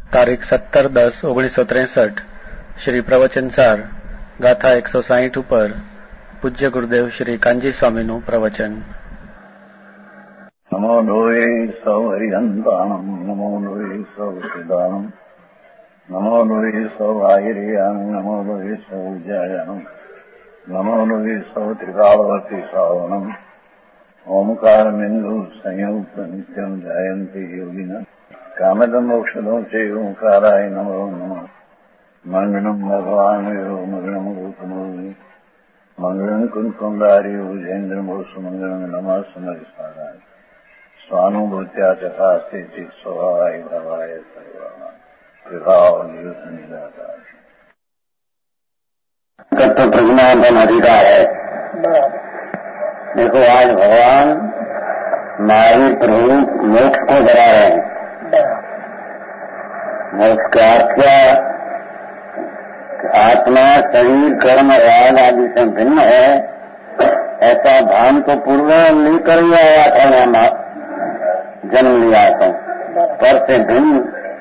તારીખ 17-10-1963 શ્રી પ્રવચનસાર ગાથા 160 ઉપર પૂજ્ય ગુરુદેવ શ્રી કાંજી સ્વામીનું પ્રવચન. નમો લોહે સૌ હરિહંતાણમ, નમો લોહે સૌ સિદ્ધાણમ, નમો લોહે સૌ આયર્યાણમ, નમો લોહે સૌ જયાણમ, નમો લોહે સૌ ત્રિકાળવતી શ્રાવણમ. ઓમકાર બિંદુ સંયુક્ત નિત્યમ જાયંતિ યોગિના કામદમ મોક્ષદો છે ઓંકારાય નમો નમઃ. મંગળમ ભગવાન મંગળમ ગૌતમોની મંગળમ કુંકુંડારી ઉજેન્દ્રમો સુમંગળમ નમઃ સમરિસ્વારાય સ્વાનુભૂત્યા તથા સ્થિતિ સ્વભાવાય ભાવાય સર્વાના વિભાવ નિયુત નિરાકાર तत्व प्रज्ञापन अधिकार है. देखो आज भगवान महावीर प्रभु मोक्ष को डरा रहे हैं. मोक्ष का अर्थ क्या? आत्मा शरीर कर्म राग आदि से भिन्न है, ऐसा भान तो पूर्व लेकर ही आया था, यहाँ जन्म लिया था, पर से भिन्न.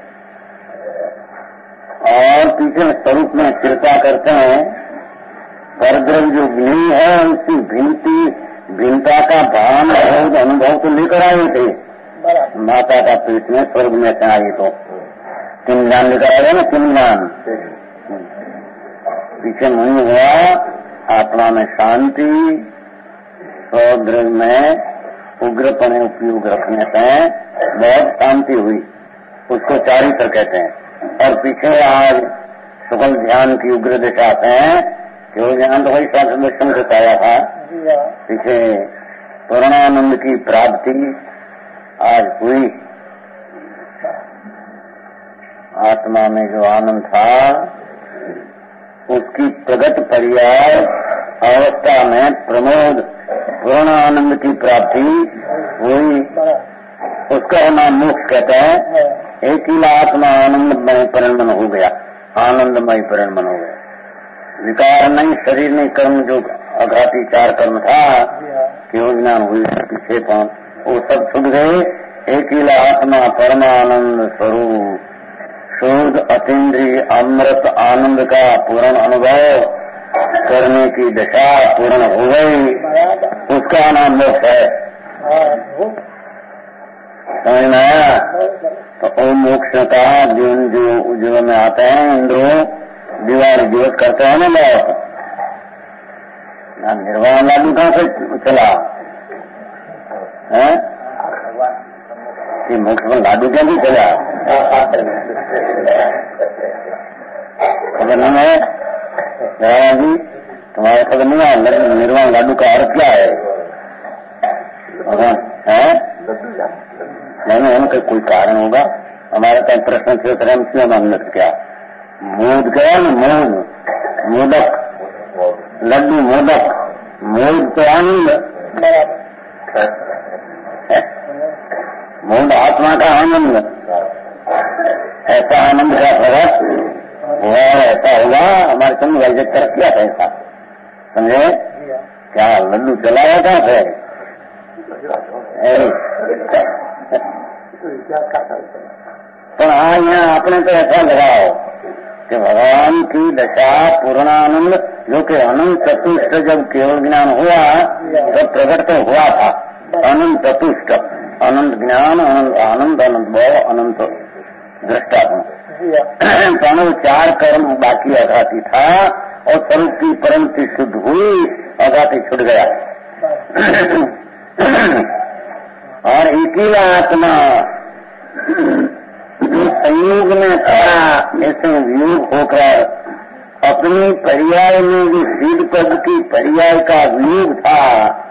और पीछे स्वरूप में कृपा करते हैं. परद्रव्य जो ज्ञानी है उसकी भिन्नता का भान और अनुभव तो लेकर आए थे. माता का पेट में स्वर्ग में से आई तो किम ज्ञान लेकर आए ना, किम ज्ञान. पीछे मुनि हुआ, आत्मा में शांति, स्वद्रव्य में उग्रपने उपयोग रखने से बहुत शांति हुई, उसको चारित्र कहते हैं. और पीछे आज सुगल ध्यान की उग्र दिशा से केवल ज्ञान तो वही शास्त्र दर्शन से पाया था. पीछे पूर्णानंद की प्राप्ति आज हुई. आत्मा में जो आनंद था उसकी प्रगट पर्याय अवस्था में प्रमोद पूर्ण आनंद की प्राप्ति हुई. उसका नाम मोक्ष कहते हैं. एक ही आत्मा आनंदमय परिणमन हो गया, आनंदमय परिणमन हो गया. विकार नहीं, शरीर नहीं, कर्म जो अघाती चार कर्म था केवल ज्ञान हुई पीछे पांच, वो सब छूट गए. एक ही आत्मा परमानंद स्वरूप शुद्ध अतीन्द्रिय अमृत आनंद का पूर्ण अनुभव करने की दशा पूर्ण हो गई, उसका नाम मोक्ष है. समझ में आया? तो ओम मोक्ष का जो में आते हैं इंद्रों दीवार दिवस करते हैं ना लोग. निर्वाण लाडू कहाँ से चला है? मोक्ष में लाडू क्या भी चला खबर नहीं है जी? तुम्हारे खबर नहीं है निर्वाण लाडू का अर्थ क्या है? नहीं, उनका कोई कारण होगा. हमारा कहीं प्रश्न से हम क्यों मान्यत क्या मोद गया ना, मोदक लड्डू मोदक, मोद तो आनंद, मोद आत्मा का आनंद. ऐसा आनंद का फर्क हुआ, ऐसा होगा. हमारे चंद्र वैजक तरफ किया था ऐसा, समझे क्या? लड्डू चलाया था फिर तो हाँ, यहाँ आपने तो ऐसा लगाओ कि भगवान की दशा पूर्णानंद जो कि अनंत चतुष्ट जब केवल ज्ञान हुआ तब प्रकट तो हुआ था. अनंत चतुष्ट, अनंत ज्ञान, अनंत आनंद, अनंत भाव, अनंत दृष्टात्म. दोनों चार कर्म बाकी अघाती था और स्वरूप की परंपति शुद्ध हुई, अघाती छूट गया. और एक ही आत्मा जो संयोग में था, ऐसे वियोग होकर अपनी पर्याय में जो सिद्ध पद की पर्याय का वियोग था,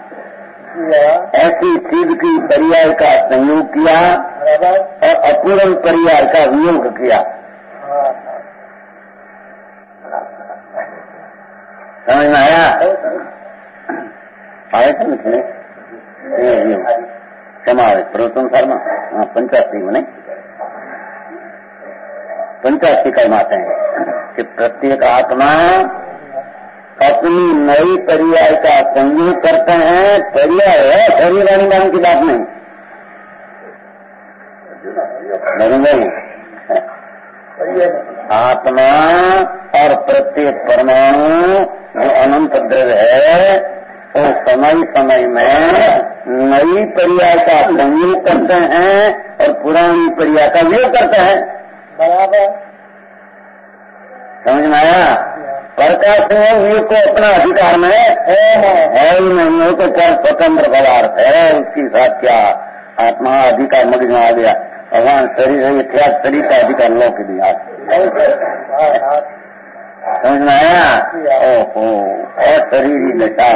ऐसी सिद्ध की पर्याय का संयोग किया और अपूर्ण पर्याय का वियोग किया. समझ में आया? आए थे लिखने समावेश प्रवचन शर्मा 85 में 85 कर्माते हैं कि प्रत्येक आत्मा अपनी नई पर्याय का संयोग करते हैं. पर्याय है, शरीर अनुमान की बात नहीं. आत्मा और प्रत्येक परमाणु जो अनंत द्रव्य है वो समय समय में नई पर्याय का संयोग करते हैं और पुरानी पर्याय का वियोग करते हैं। बराबर समझ में आया? प्रकाश वियोग को अपना अधिकार में है ही नहीं, वो तो क्या स्वतंत्र पदार्थ है, उसकी साथ क्या आत्मा अधिकार मग्न में आ गया। भगवान शरीर है, क्या शरीर का अधिकार लो के दिया। समझ में आया? ओहो, और शरीर ही दशा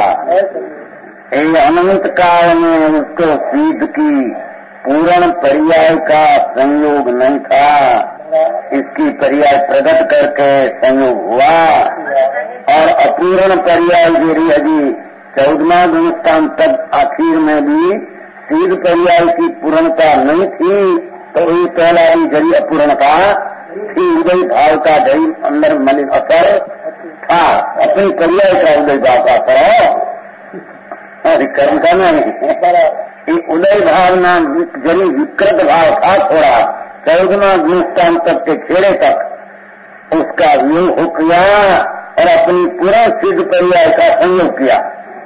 अनंत काल में उसको सिद्ध की पूर्ण पर्याय का संयोग नहीं था, इसकी पर्याय प्रकट करके संयोग हुआ और अपूर्ण पर्याय जो अभी 14वां गुणस्थान तक आखिर में भी सिद्ध पर्याय की पूर्णता नहीं थी, तो ये पहला ही जरी अपूर्णता थी, उदय भाव का जरी अंदर मलिन असर था, अपनी पर्याय का उदय भाव का असर और कर्म का नहीं। उदय भाव नाम जरी विकृत भाव था थोड़ा, 14वां गुणस्थान तक के खेड़े तक उसका वियोग हो किया और अपनी पूरा सिद्ध पर्याय का संयोग किया।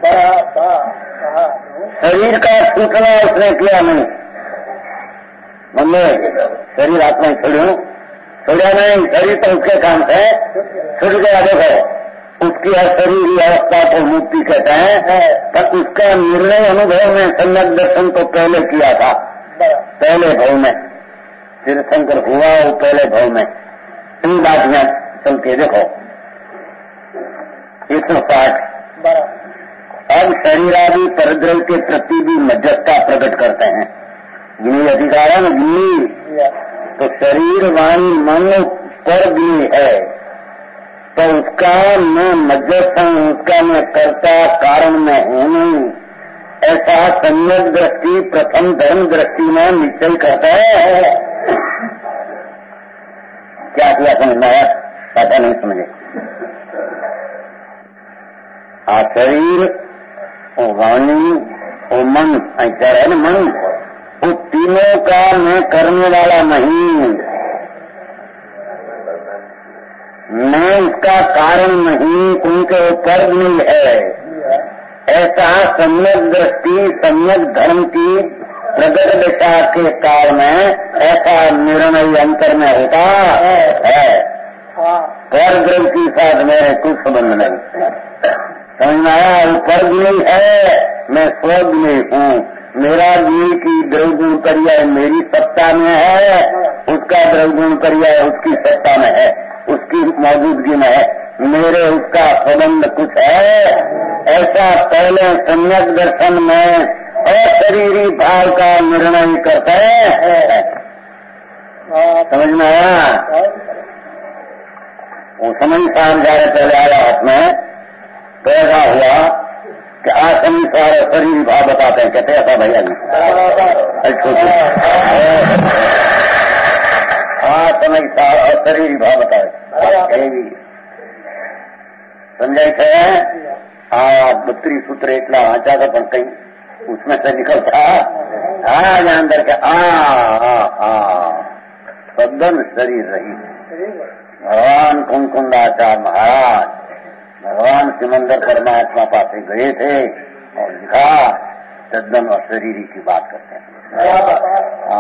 शरीर का छूटना उसने किया नहीं, मम्मी शरीर आत्मा छोड़ा नहीं, शरीर तो उसके काम से छूट गया। देखो उसकी हर शरीर की अवस्था को मुक्ति कहते हैं, पर उसका निर्णय अनुभव में सम्यक दर्शन तो पहले किया था, पहले भाव में तीर्थंकर हुआ वो पहले भाव में। इन बात में चल के देखो 160 अब शरीरादि परद्रव्य के प्रति भी मध्यस्थता प्रकट करते हैं। गिनी अधिकार है ना, गिनी तो शरीर वाणी मन पर गिनी है, तो उसका मैं मध्यस्थ हूं, उसका मैं कर्ता कारण में हूं नहीं, ऐसा सम्यक दृष्टि प्रथम धर्म दृष्टि में निश्चय करता है। क्या किया समझ में आया? ऐसा नहीं समझे। शरीर और वाणी और मन ऐसा है ना, मन वो तीनों का मैं करने वाला नहीं, मैं उसका कारण नहीं, उनके ऊपर नहीं है। ऐसा सम्यक दृष्टि सम्यक धर्म की प्रगट दिशा के काल में ऐसा निर्णय अंतर में होता है। पर द्रव्य के साथ मेरे कुछ संबंध नहीं। समझ में आया? वो पर गुणी है, मैं स्वगुणी हूँ, मेरा गुण की द्रव्यगुण पर्याय मेरी सत्ता में है, उसका द्रव्यगुण पर्याय उसकी सत्ता में है, उसकी मौजूदगी में है, मेरे उसका संबंध कुछ है। ऐसा पहले सम्यक दर्शन में अशरीरी भाव का निर्णय करते हैं। समझ में आया? वो समझ सार जा रहे पहले आया हाथ में, पैदा हुआ कि आसमी सारे शरीर भाव बताते हैं, कहते ऐसा भैया जी आसमी सारा शरीर भाव बताए समझाई थे। 32 सूत्र એટલા વાંચા था, પણ कहीं उसमें से निकलता आज अंदर के सदन शरीर रही। भगवान कुंकुंदाचार्य महाराज भगवान सिमंदर परमात्मा पास गए थे और लिखा सदन और शरीरी की बात करते हैं।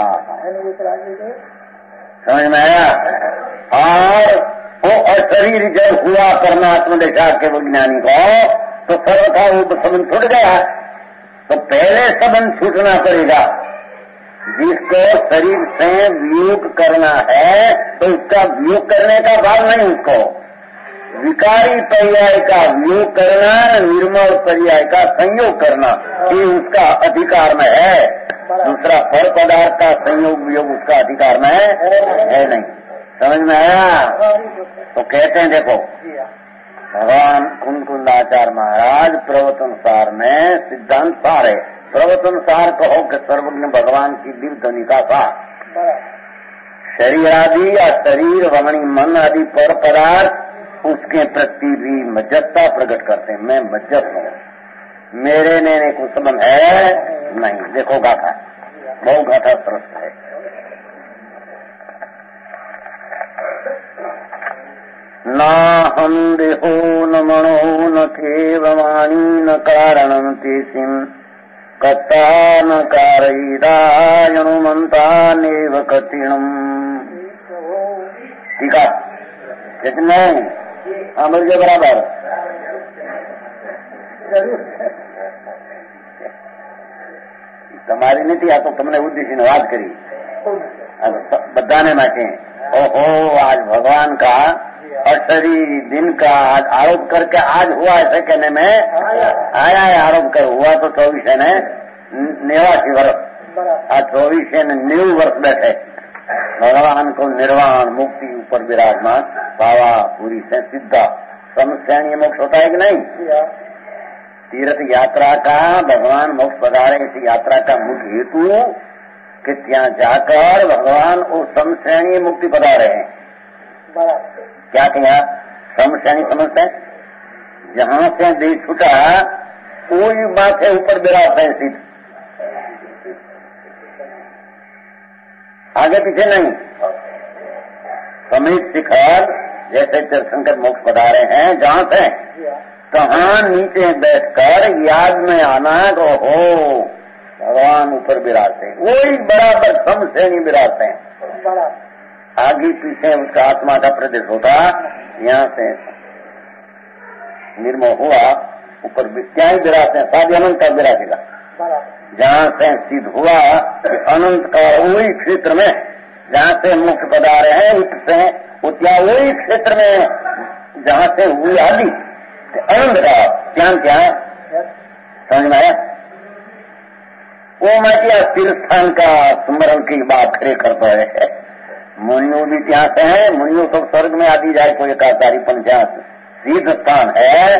समझ में आया? और वो अशरीर जब हुआ परमात्मा देखा के विज्ञानी को, तो सर्वथा वो संबंध छूट गया। तो पहले संबंध छूटना पड़ेगा। जिसको शरीर से वियोग करना है तो उसका वियोग करने का भाव नहीं, उसको विकारी पर्याय का वियोग करना, निर्मल पर्याय का संयोग करना, ये उसका अधिकार में है। दूसरा फल पदार्थ का संयोग वियोग उसका अधिकार में है नहीं। समझ में आया? तो कहते हैं देखो भगवान कुंकुंदाचार्य महाराज प्रवचनसार में सिद्धांत सार है। प्रवचनसार कहो कि सर्वज्ञ भगवान की दिव्य ध्वनि का सार। शरीर आदि या शरीर वाणी मन आदि पर पदार्थ उसके प्रति भी मध्यस्थता प्रकट करते हैं। मैं मध्यस्थ हूँ, मेरे ने कुछ संबंध है नहीं। देखो गाथा, बहु गाथा प्रस्त है। नाहं देहो न मनो न केववाणी न कारणं तेसिं कत्ता न कारयिदायनुमन्तानेव कठिनम्। ठीक है, कितने हाँ बोलिए बराबर। તમારી નથી, આ તો તમને ઉદ્દેશીને વાત કરી બધાને માટે। ओहो, आज भगवान का अशरीरी दिन का आज आरोप करके आज हुआ ऐसे कहने में आया है। आरोप कर हुआ तो 24 ने 89 वर्ष, आज 24 ने 90 वर्ष बैठे भगवान को निर्वाण मुक्ति ऊपर विराजमान पावा पूरी से सिद्धा। समश्रेणी मोक्ष होता है कि नहीं? तीर्थ यात्रा का भगवान मोक्ष पधारे, इस यात्रा का मुख्य हेतु कि ત્યાં जाकर भगवान उस समश्रेणी मुक्ति पधारे हैं। क्या किया? समश्रेणी समझते हैं, जहां से देह छूटा कोई बात है ऊपर विराजते हैं सीध, आगे पीछे नहीं। समीप शिखर जैसे तीर्थंकर मोक्ष पधारे हैं, जहां से कहां नीचे बैठकर याद में आना तो हो भगवान ऊपर विराजते हैं, वही बराबर समश्रेणी विराजते हैं। आगे पीछे उसका आत्मा का प्रदेश होता, यहाँ से निर्मोह हुआ ऊपर क्या ही विराजते हैं, साधि अनंत का विराजेगा। जहाँ से सिद्ध हुआ अनंत का वही क्षेत्र में जहाँ से मुक्त पधारे हैं, उससे उतना वही क्षेत्र में जहाँ से हुई आदि अनंत का ज्ञान क्या है, समझ में आया? वो मैं क्या तीर्थ स्थान का स्मरण की बात खड़े करता है। मुनियों भी ત્યાં से है, मुनियों सब स्वर्ग में आदि जाए कोई एकाधारी पंचायत तीर्थ स्थान है।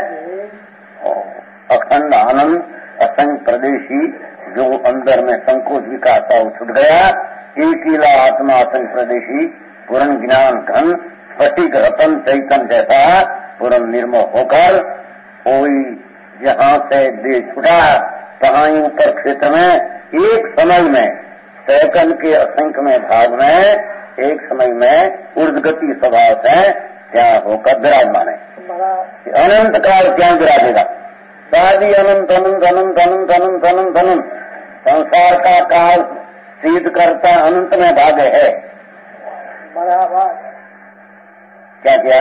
अखंड आनंद असंग प्रदेशी जो अंदर में संकोच विकास था वो छूट गया। एकीला आत्मा असंग प्रदेशी पूर्ण ज्ञान घन स्फटिक रतन चैतन जैसा पूर्ण निर्मोह होकर कोई जहां से देह छुटा तहां ऊपर क्षेत्र में एक समय में सेकंड के असंख्य में भाग में एक समय में ऊर्ध्वगति स्वभाव से क्या होकर विराजमान है। अनंत काल क्या विराजेगा? शादी अनंत अनंत अनंत अनंत अनंत अनंत अनंत संसार का काल सिद्ध करता अनंत में भागे है। क्या किया?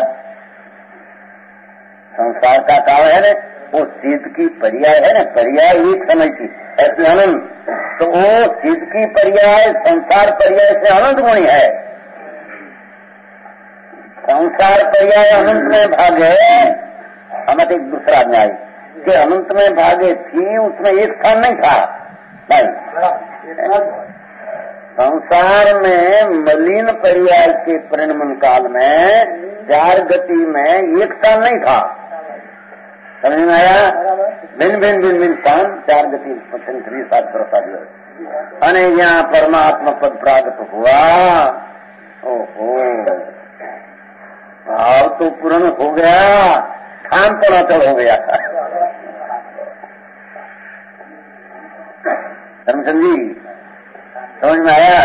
संसार का काल है ना, वो सिद्ध की पर्याय है ना, पर्याय एक समय की ऐसे अनंत, तो वो सिद्ध की पर्याय संसार पर्याय से अनंत गुणी है। संसार पर्याय अनंत में भागे, हमें एक दूसरा न्याय कि अनंत में भागे थी, उसमें एक स्थान नहीं था भाई। संसार में मलिन पर्याय के परिणमन काल में चार गति में एक स्थान नहीं था, समझ में आया? भिन्न भिन्न भिन्न भिन्न स्थान चार गति 7 અને यहाँ परमात्मा पद प्राप्त हुआ। ओहो, भाव तो पूर्ण हो गया, स्थान तो अचल हो गया। धर्मचंद जी समझ में आया?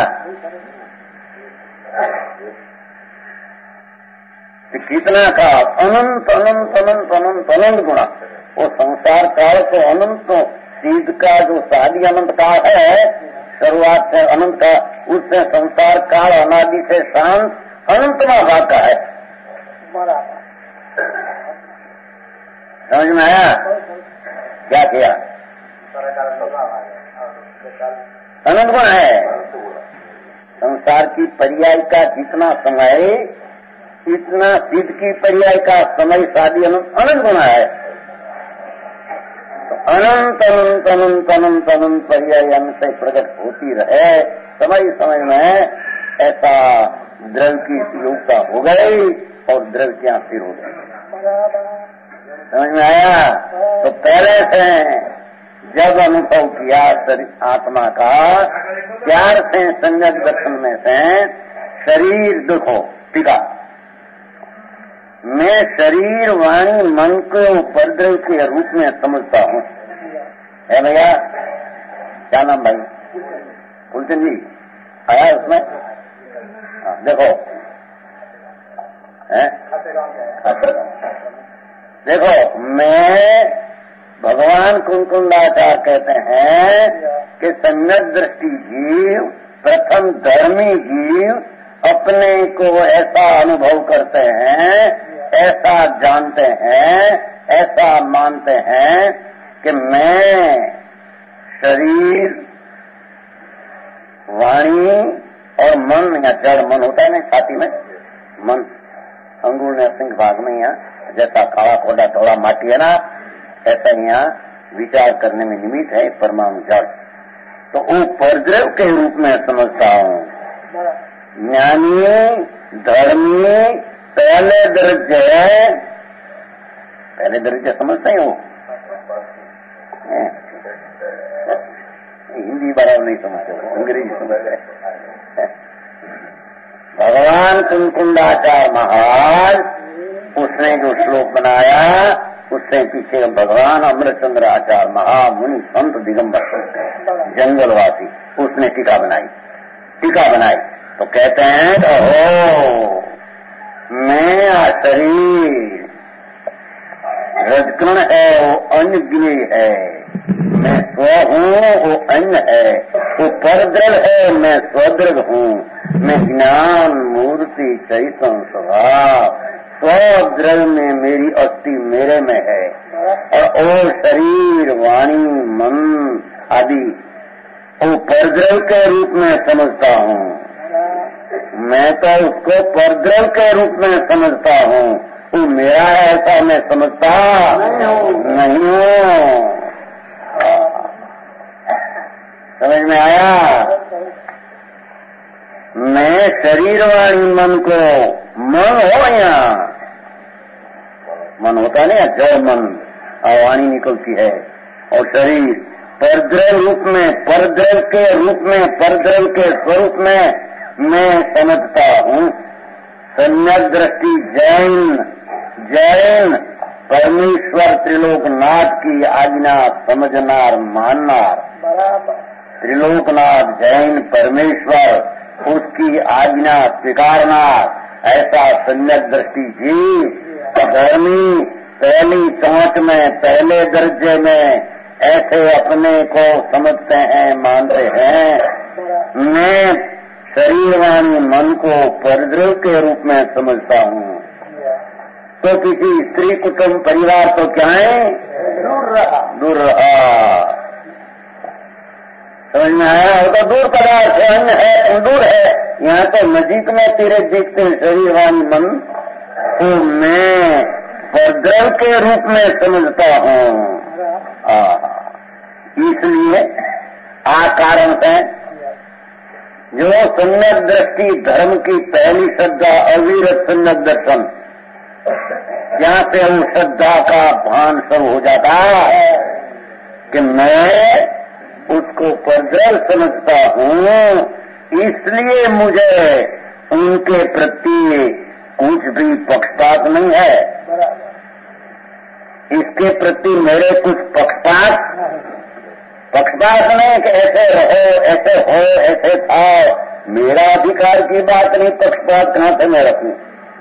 कितना का अनंत अनंत अनंत अनंत अनंत गुणा, वो संसार काल तो अनंत सीध का जो शादी अनंत काल है, शुरुआत से अनंत का, उससे संसार काल अनादि से शांत अनंत में भाग का है। समझ में आया? क्या किया? अनंत गुण है। संसार की पर्याय का जितना समय इतना सिद्ध की पर्याय का समय शादी अनंत अनंत गुना है। तो अनंत अनंत अनंत अनंत अनंत पर्याय अंत से प्रकट होती रहे, समय समय में ऐसा द्रव्य की योग्यता हो गई और द्रव्य क्या स्थिर हो गई। समझ में आया? तो पहले से जब अनुभव किया आत्मा का, प्यार से संयत दर्शन में से शरीर देखो टीका, मैं शरीर वाणी मन को उपद्रव के रूप में समझता हूँ। है भैया? क्या नाम भाई? फुलचंद जी आया उसमें? देखो है देखो, मैं भगवान कुंकुंडाचार्य कहते हैं कि सम्यक दृष्टि जीव, प्रथम धर्मी जीव अपने को ऐसा अनुभव करते हैं, ऐसा जानते हैं, ऐसा मानते हैं कि मैं शरीर, वाणी और मन, या जड़ मन होता है ना छाती में, मन अंगूर ने सिंह भाग में, यहाँ जैसा काला कोडा थोड़ा माटी है ना, ऐसा यहाँ विचार करने में निमित्त है परमाणु जड़। तो वो परद्रव के रूप में समझता हूँ। ज्ञानी, धर्मी, पहले दर्जे समझते हो, हिंदी बराबर नहीं समझते, अंग्रेजी समझते। भगवान कुंकुंडाचार्य महाराज, उसने जो श्लोक बनाया, उससे पीछे भगवान अमृतचंद्र आचार्य महामुनि संत दिगंबर जंगलवासी, उसने टीका बनाई। तो कहते हैं ओहो, मैं शरीर रजकण है, वो अन्न गिने है, मैं स्व हूँ, वो अन्न है, वो परद्रव है, मैं स्वद्रव हूँ, मैं ज्ञान मूर्ति चैतन्य स्वभाव, स्वद्रव में मेरी अस्थि मेरे में है, और वो शरीर, वाणी, मन आदि वो परद्रव के रूप में समझता हूँ। मैं तो उसको परद्रव के रूप में समझता हूँ, वो मेरा है ऐसा मैं समझता नहीं हूँ। समझ में आया? मैं शरीर, वाणी, मन को, मन हो यहाँ, मन होता नहीं, जड़ मन और वाणी निकलती है, और शरीर परद्रव रूप में, परद्रव के रूप में, परद्रव के स्वरूप में मैं समझता हूँ। सम्यक दृष्टि जैन परमेश्वर त्रिलोकनाथ की आज्ञा समझनार माननार, त्रिलोकनाथ जैन परमेश्वर उसकी आज्ञा स्वीकारनार, ऐसा सम्यक दृष्टि जीव धर्मी पहली चौंच में, पहले दर्जे में ऐसे अपने को समझते हैं, मानते हैं। मैं शरीर, वाणी, मन को परद्रव के रूप में समझता हूँ। तो किसी स्त्री, कुटुंब, परिवार तो क्या है, दूर रहा। समझ में आया? वो तो दूर पदार्थ है, अन्य है, दूर है। यहाँ तो नजीक में तेरे देखते हैं शरीर, वाणी, मन, तो मैं परद्रव के रूप में समझता हूँ। इसलिए आ कारण है जो सम्यक दृष्टि धर्म की पहली श्रद्धा अविरत सम्यक दर्शन, जहाँ पे उस श्रद्धा का भान सब हो जाता है कि मैं उसको परद्रव समझता हूँ, इसलिए मुझे उनके प्रति कुछ भी पक्षपात नहीं है। इसके प्रति मेरे कुछ पक्षपात नहीं कि ऐसे रहो, ऐसे हो, ऐसे था, मेरा अधिकार की बात नहीं, पक्षपात कहाँ से मैं रखूं?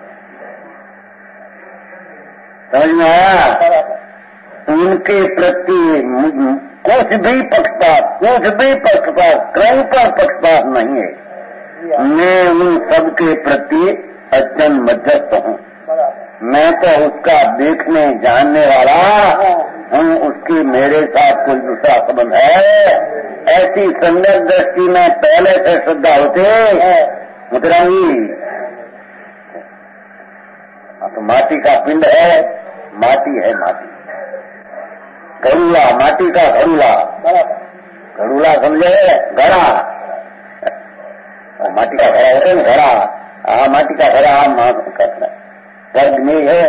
समझ में आया? उनके प्रति कुछ भी पक्षपात, कहीं पर पक्षपात नहीं है। मैं उन सबके प्रति अत्यंत मध्यस्थ हूँ। मैं तो उसका देखने जानने वाला हूँ, उसकी मेरे साथ कोई दूसरा संबंध है, ऐसी सम्यक दृष्टि में पहले से श्रद्धा होती मुद्रांगी। तो माटी का पिंड है, माटी है, माटी घड़ूला, माटी का घड़ूला समझे, घड़ा, माटी का घड़ा होता है ना, घड़ा, माटी का घड़ा, पर्गनी है,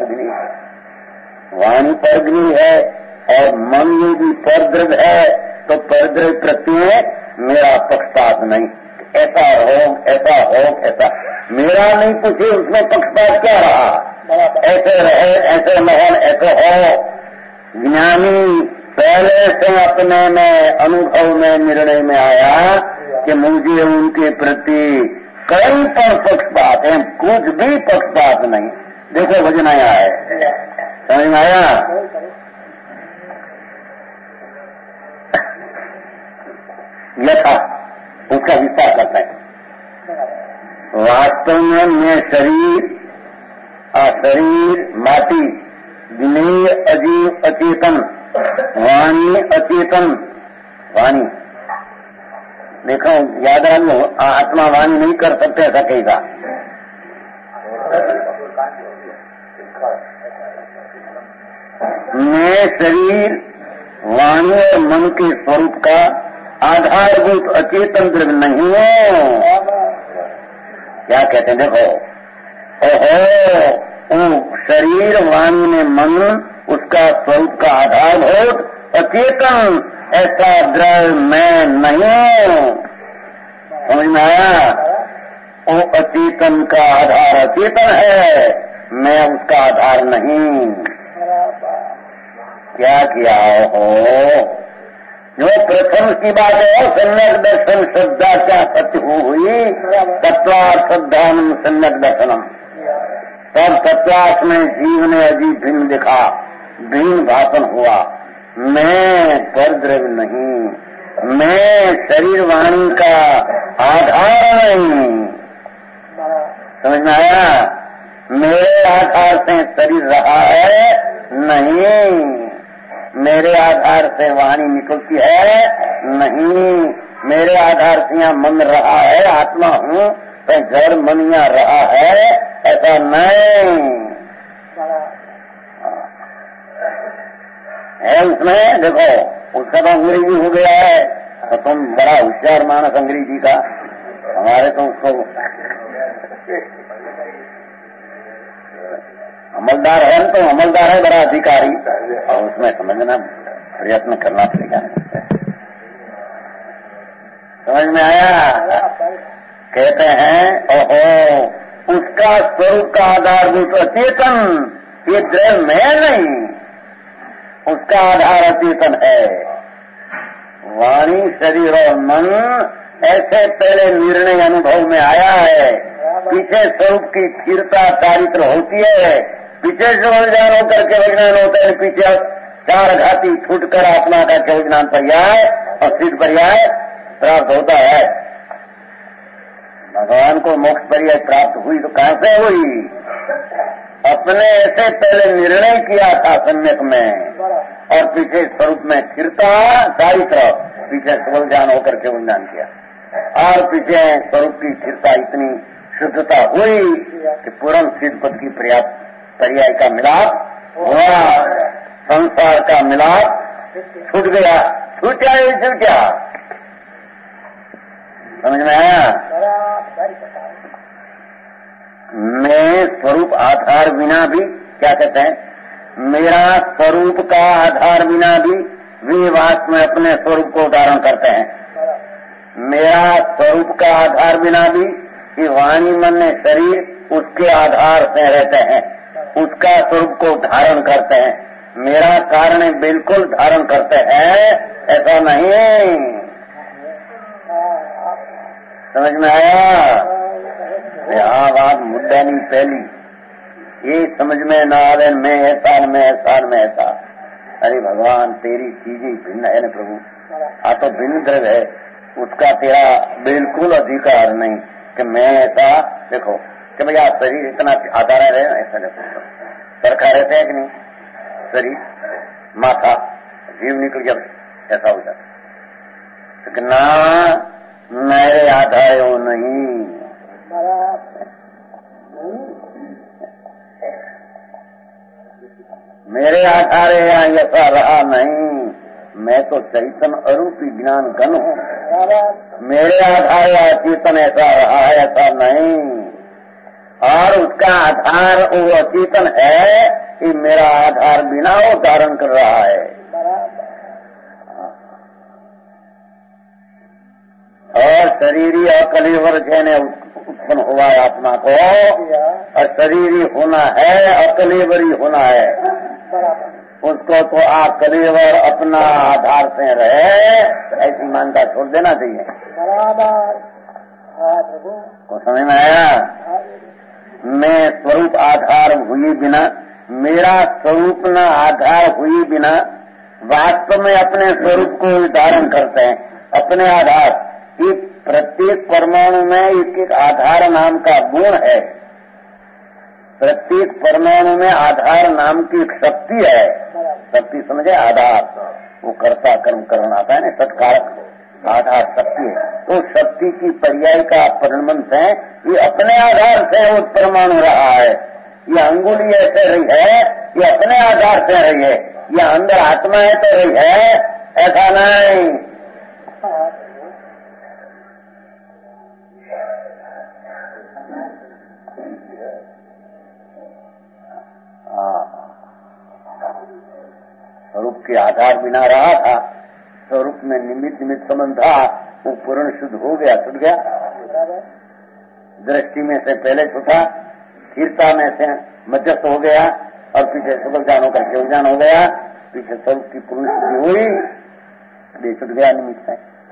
वाणी पर्गनी है, और मन ये भी परद्रव है। तो परद्रव प्रति मेरा पक्षपात नहीं, ऐसा हो, मेरा नहीं पूछे उसमें पक्षपात क्या रहा, ऐसे रहे, ऐसे महल, ऐसे हो। ज्ञानी पहले से अपने में अनुभव में निर्णय में आया कि मुझे उनके प्रति कहीं पर पक्षपात है, कुछ भी पक्षपात नहीं, देखो भजन आया है, समझ में आया? यथा उसका विस्तार करता है। वास्तव में मैं शरीर, अशरीर, माटी, ज्ञेय, अजीव, अचेतन, वाणी, अचेतन, वाणी। देखो याद रखो, आत्मा वाणी नहीं कर सकते सकेगा। मैं शरीर, वाणी और मन के स्वरूप का आधारभूत अचेतन द्रव्य नहीं हूं। क्या कहते हैं? देखो, ओहो, शरीर, वाणी में मन, उसका स्वरूप का आधारभूत अचेतन ऐसा द्रव्य मैं नहीं हूं। समझ में आया? वो अचेतन का आधार अचेतन है, मैं उसका आधार नहीं। क्या किया हो? जो प्रथम की बात है, सम्यक दर्शन श्रद्धा क्या सत्य हुई, तत्वार्थ श्रद्धानम सम्यक दर्शनम। तब तत्वार्थ में जीव ने अजीब भिन्न दिखा, भिन्न भाषण हुआ। मैं पर द्रव्य नहीं, मैं शरीर वाणी का आधार नहीं। समझ में आया? मेरे आधार से शरीर रहा है नहीं, मेरे आधार से वाणी निकलती है नहीं, मेरे आधार से यहाँ मन रहा है, आत्मा हूँ, तो जड़ मन यहाँ रहा है, ऐसा नहीं है। उसमें देखो, उसका तो अंग्रेजी हो गया है, तो तुम बड़ा होशियार मानस अंग्रेजी का, हमारे तो उसको अमलदार है, तो अमलदार है बड़ा अधिकारी, और उसमें समझना प्रयत्न करना पड़ेगा। समझ में आया? कहते हैं ओहो, उसका स्वरूप का आधारभूत अचेतन, ये द्रव्य मैं नहीं, उसका आधार अचेतन है। वाणी, शरीर और मन ऐसे पहले निर्णय अनुभव में आया है, पीछे स्वरूप की स्थिरता चारित्र होती है, पीछे से विज्ञान होकर के विज्ञान होता है, पीछे चार घाती छूटकर आत्मा का के विज्ञान पर्याय और सिद्ध पर्याय प्राप्त होता है। भगवान को मोक्ष पर्याय प्राप्त हुई तो कहां से हुई? अपने ऐसे पहले निर्णय किया था सम्यक में, और पीछे स्वरूप में स्थिरता चारित्र, पीछे स्वरूप ज्ञान होकर के विज्ञान किया, और पीछे स्वरूप की स्थिरता इतनी शुद्धता हुई कि पूर्ण सिद्ध पद की पर्याय का मिलाप हुआ, संसार का मिलाप छूट गया, छूटा ही छूटा। समझ में आया? मैं स्वरूप आधार बिना भी, क्या कहते हैं, मेरा स्वरूप का आधार बिना भी वे वास्तव में अपने स्वरूप को धारण करते हैं। मेरा स्वरूप का आधार बिना भी ये वाणी, मन, शरीर उसके आधार से रहते हैं, उसका स्वरूप को धारण करते हैं। मेरा कारण बिल्कुल धारण करते हैं, ऐसा नहीं। समझ में आया? यहाँ बात मुद्दा नहीं पहली, ये समझ में न आवे, मैं ऐसा, मैं ऐसा, मैं ऐसा। अरे भगवान, तेरी चीजें भिन्न है न प्रभु, आ तो भिन्न द्रव्य है, उसका तेरा बिल्कुल अधिकार नहीं कि मैं ऐसा। देखो कि भैया शरीर इतना आधार है, ऐसा देखो सरखा रहते हैं कि नहीं, शरीर, माथा, जीव निकल गया, ऐसा हो जाता। तो ना, मेरे आधार हो नहीं, मेरे आधार यहाँ ऐसा रहा नहीं। मैं तो चैतन्य अरूपी ज्ञान घन हूँ, मेरे आधार या चेतन ऐसा रहा है, ऐसा नहीं। और उसका आधार वो अचेतन है, ये मेरा आधार बिना वो धारण कर रहा है। और शरीरी अकलेवर जैने उत्पन्न हुआ है आत्मा को, और शरीरी होना है, अकलेवरी होना है, उसको तो आप कलेवर अपना आधार से रहे, ऐसी मानता छोड़ देना चाहिए। को समझ में आया? मैं स्वरूप आधार हुई बिना, मेरा स्वरूप न आधार हुई बिना वास्तव में अपने स्वरूप को धारण करते हैं। अपने आधार, एक प्रत्येक परमाणु में एक एक आधार नाम का गुण है। प्रत्येक परमाणु में आधार नाम की एक शक्ति है। शक्ति समझे, आधार वो कर्ता कर्म करना आता है ना, सत्कारक आधार शक्ति है। तो शक्ति की पर्याय का परिणमन है, ये अपने आधार से वो परमाणु रहा है। ये अंगुली ऐसे रही है, ये अपने आधार से रही है। ये अंदर आत्मा है तो रही है, ऐसा नहीं। स्वरूप के आधार बिना रहा था, स्वरूप में निमित्त संबंध था, वो पूर्ण शुद्ध हो गया, छूट गया। दृष्टि में से पहले छूटा, स्थिरता में से मध्यस्थ हो गया, और पीछे सुबह जान होकर केवल जान हो गया। पीछे स्वरूप की पूर्ण शुद्धि हुई, ये छूट गया निमित्त है।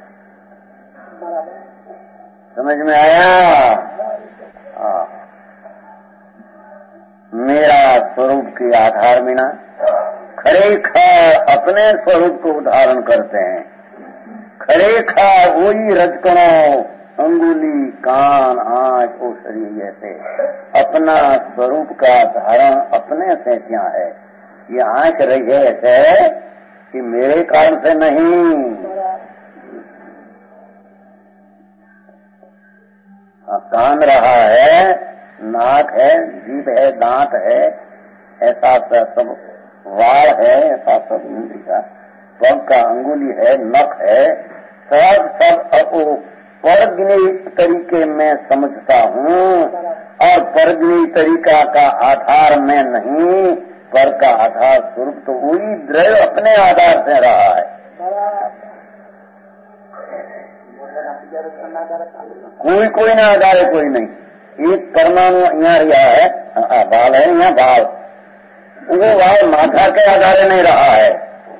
समझ में आया? मेरा स्वरूप के आधार बिना खरेखर अपने स्वरूप को धारण करते हैं। खरेखर वही रजकणों, अंगुली, कान, आंख और शरीर जैसे अपना स्वरूप का धारण अपने से क्या है। ये आंख रही है ऐसे कि मेरे कारण से नहीं। कान रहा है, नाक है, जीभ है, दांत है, ऐसा सब वाल है, ऐसा सब इंद्रिया, पग का अंगुली है, नख है, सब वो परज्ञी तरीके में समझता हूँ। और परज्ञी तरीका का आधार में नहीं, पर का आधार स्वरूप तो वही द्रव्य अपने आधार से रहा है। कोई ना आधार है, कोई नहीं। एक परमाणु यहाँ रिया है, बाल है यहाँ बाल, वो बाल माथा के आधार नहीं रहा है।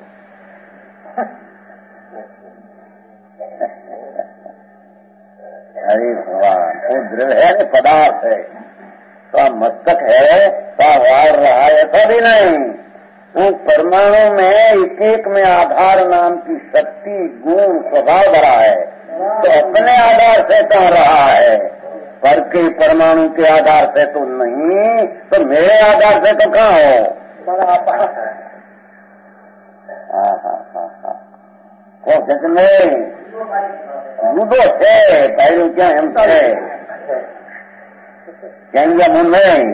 अरे भगवान, वो द्रव्य है, पदार्थ है, तो मस्तक है, तो वार रहा है, ऐसा भी नहीं। वो परमाणु में एक एक में आधार नाम की शक्ति, गुण, स्वभाव भरा है, तो अपने आधार से कहाँ रहा है, पर के परमाणु के आधार से तो नहीं, तो मेरे आधार से तो कहाँ हो। जूदो है भाई, क्या हम है क्या मन में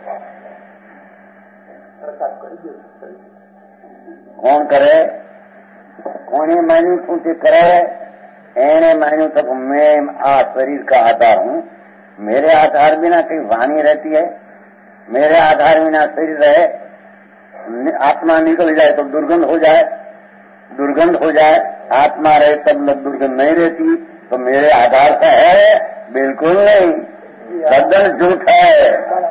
कौन करे, कोने मायनू पूछे करे, एने मायनू तक मैं आ शरीर का आधार हूँ। मेरे आधार बिना कहीं वाणी रहती है, मेरे आधार बिना शरीर रहे, आत्मा निकल जाए तो दुर्गंध हो जाए, दुर्गंध हो जाए, आत्मा रहे तब लोग दुर्गंध नहीं रहती, तो मेरे आधार से है बिल्कुल नहीं, बदल झूठ है।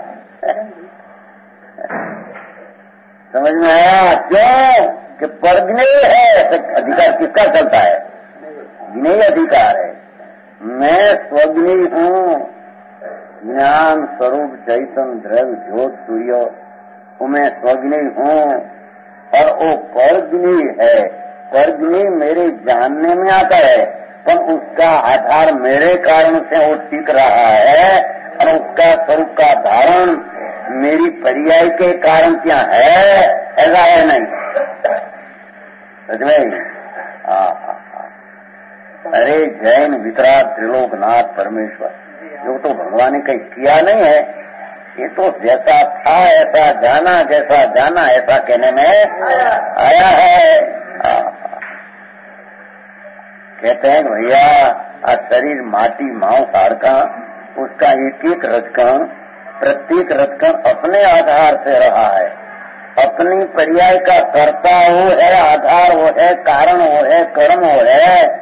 समझ में आया? क्यों कि परज्ञेय है, अधिकार किसका चलता है? ज्ञेय अधिकार है। मैं स्वज्ञेय हूँ, ज्ञान स्वरूप चैतन्य द्रव्य ज्योत सूर्य, मैं स्वज्ञेय हूँ, और वो परज्ञेय है। परज्ञेय मेरे जानने में आता है, पर उसका आधार मेरे कारण से वो टिक रहा है, और उसका स्वरूप का धारण मेरी पर्याय के कारण क्या है, ऐसा है नहीं। समझ में? अरे जैन वितराग त्रिलोकनाथ परमेश्वर, जो तो भगवान ने कहीं किया नहीं है, ये तो जैसा था ऐसा जाना, जैसा जाना ऐसा कहने में आया है। कहते हैं भैया आज शरीर माटी मांस हाड़का, उसका एक एक रजकण, प्रत्येक रजकण अपने आधार से रहा है। अपनी पर्याय का कर्ता वो है, आधार वो है, कारण वो है, कर्म वो है।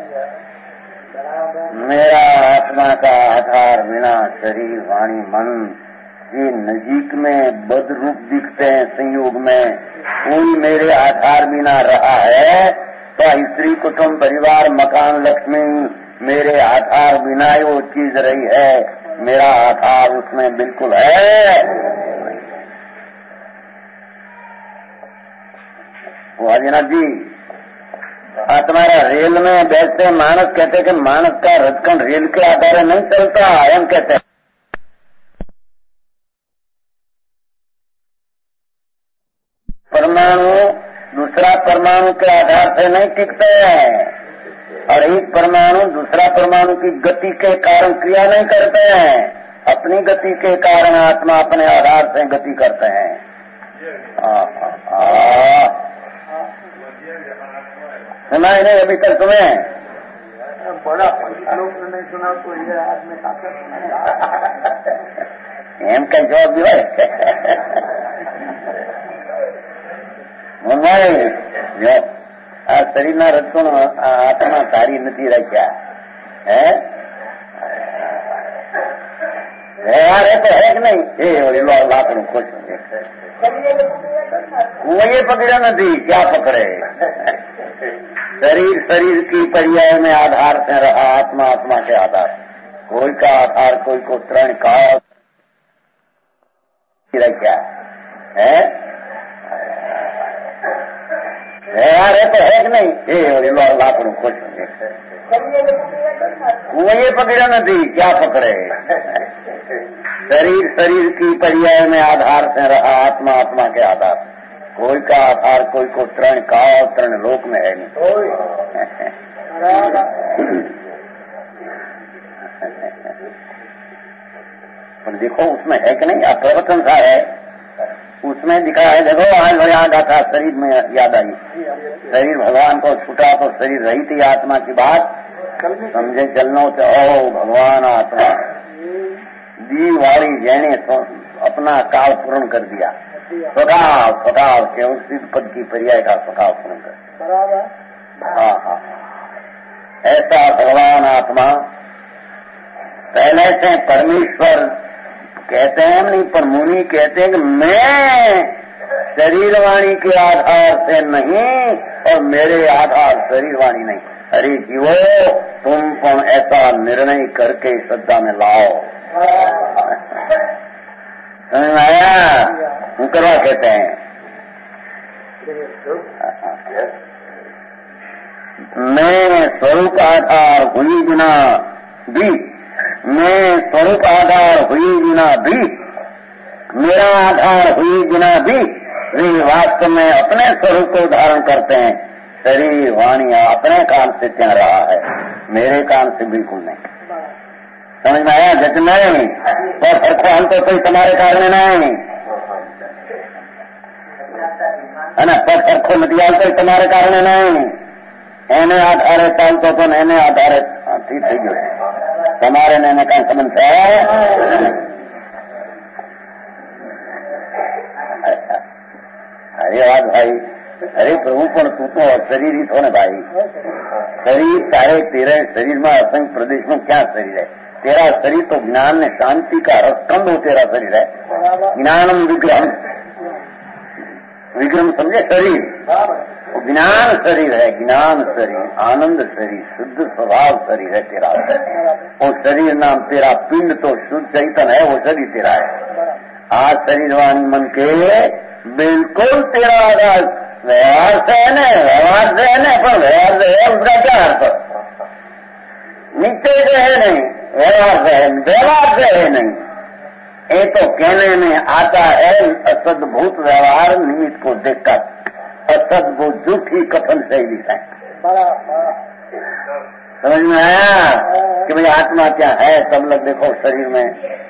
मेरा आत्मा का आधार बिना शरीर वाणी मन ये नजीक में बद रूप दिखते हैं संयोग में, कोई मेरे आधार बिना रहा है, तो स्त्री कुटुंब परिवार मकान लक्ष्मी मेरे आधार बिना वो चीज रही है, मेरा आधार उसमें बिल्कुल है। वो आदिनाथ जी, तुम्हारा रेल में बैठते मानस कहते कि मानस का रथखंड रेल के आधार नहीं चलता, हम कहते हैं परमाणु दूसरा परमाणु के आधार से नहीं टिकते हैं, और एक परमाणु दूसरा परमाणु की गति के कारण क्रिया नहीं करते हैं, अपनी गति के कारण आत्मा अपने आधार से गति करते हैं। सुना ही नहीं अभी तक तुम्हें? बड़ा लोग ने नहीं सुना तो ये आदमी एम का जवाब दिया આ શરીરના રક્ષણ આત્મા ધારી નથી રાખ્યા હે વ્યવહાર એ તો હે કે નહીં? એ લાકડું ખોશું હું એ પકડ્યો નથી, क्या पकड़े? शरीर शरीर की पर्याय में आधार से रहा, आत्मा आत्मा के आधार, कोई का आधार कोई को तरण का क्या है? व्यवहार है तो है कि नहीं? એ લાકડું ખોશું હું એ પકડ્યો નથી, क्या पकड़े? शरीर शरीर की पर्याय में आधार से रहा, आत्मा आत्मा के आधार, कोई का आधार कोई को तरण का तरण लोक में है नहीं। पर देखो उसमें है कि नहीं? प्रवचन सा है, उसमें दिखा है। देखो आज याद आता, शरीर में याद आई, शरीर भगवान को छूटा तो शरीर रही थी, आत्मा की बात समझे चलनो तो ओ भगवान आत्मा दीवारी जैने अपना काल पूर्ण कर दिया, स्वभाव स्वभाव के उस सिद्ध पद की पर्याय का स्वभाव पूर्ण कर। हाँ, ऐसा भगवान आत्मा पहले से परमेश्वर कहते हैं नहीं, पर मुनि कहते हैं कि मैं शरीर वाणी के आधार से नहीं और मेरे आधार शरीर वाणी नहीं। अरे जीवो, तुम ऐसा निर्णय करके श्रद्धा में लाओ। समझ में आया? करवा कहते हैं मैं स्वरूप आधार हुई बिना भी, मैं स्वरूप आधार हुई बिना भी, मेरा आधार हुई बिना भी वे वास्तव में अपने स्वरूप को धारण करते हैं। शरीर वाणी अपने कान से क्या रहा है, मेरे कान से बिल्कुल नहीं। समझ में आया? जज नहीं पर सरखो हम तो कोई तुम्हारे कारण नहीं है ना, पर सरखो मटियाल कोई तुम्हारे कारण नहीं, એને આધારે ચાલતો હતો ને એને આધારે થઈ ગયો, તમારે ને એને કઈ સંબંધ છે? અરે વાત ભાઈ, અરે પ્રભુ પણ તું તો શરીર ही थो ने भाई, शरीर तारे तेरे शरीर में असंख्य प्रदेश में क्या शरीर है? तेरा शरीर तो ज्ञान ने शांति का रसकंद हो, तेरा शरीर है ज्ञानम विग्रहम, विग्रहम समझे? शरीर ज्ञान शरीर है, ज्ञान शरीर, आनंद शरीर, शुद्ध स्वभाव शरीर है तेरा। वो शरीर नाम तेरा पिंड तो शुद्ध चैतन है, वो शरीर तेरा है। आज शरीर वाणी मन के बिल्कुल तेरा आधार व्यवहार से है न, व्यवहार से है न, पर व्यवहार से है उसका क्या अर्थ? नित्य से है नहीं, व्यवहार से है, व्यवहार से है नहीं। ये तो कहने में आता है असद्भूत व्यवहार निमित्त को देखकर, असद्भुत झूठी कथन शैली है। समझ में आया कि भाई आत्मा क्या है? सब लोग देखो शरीर में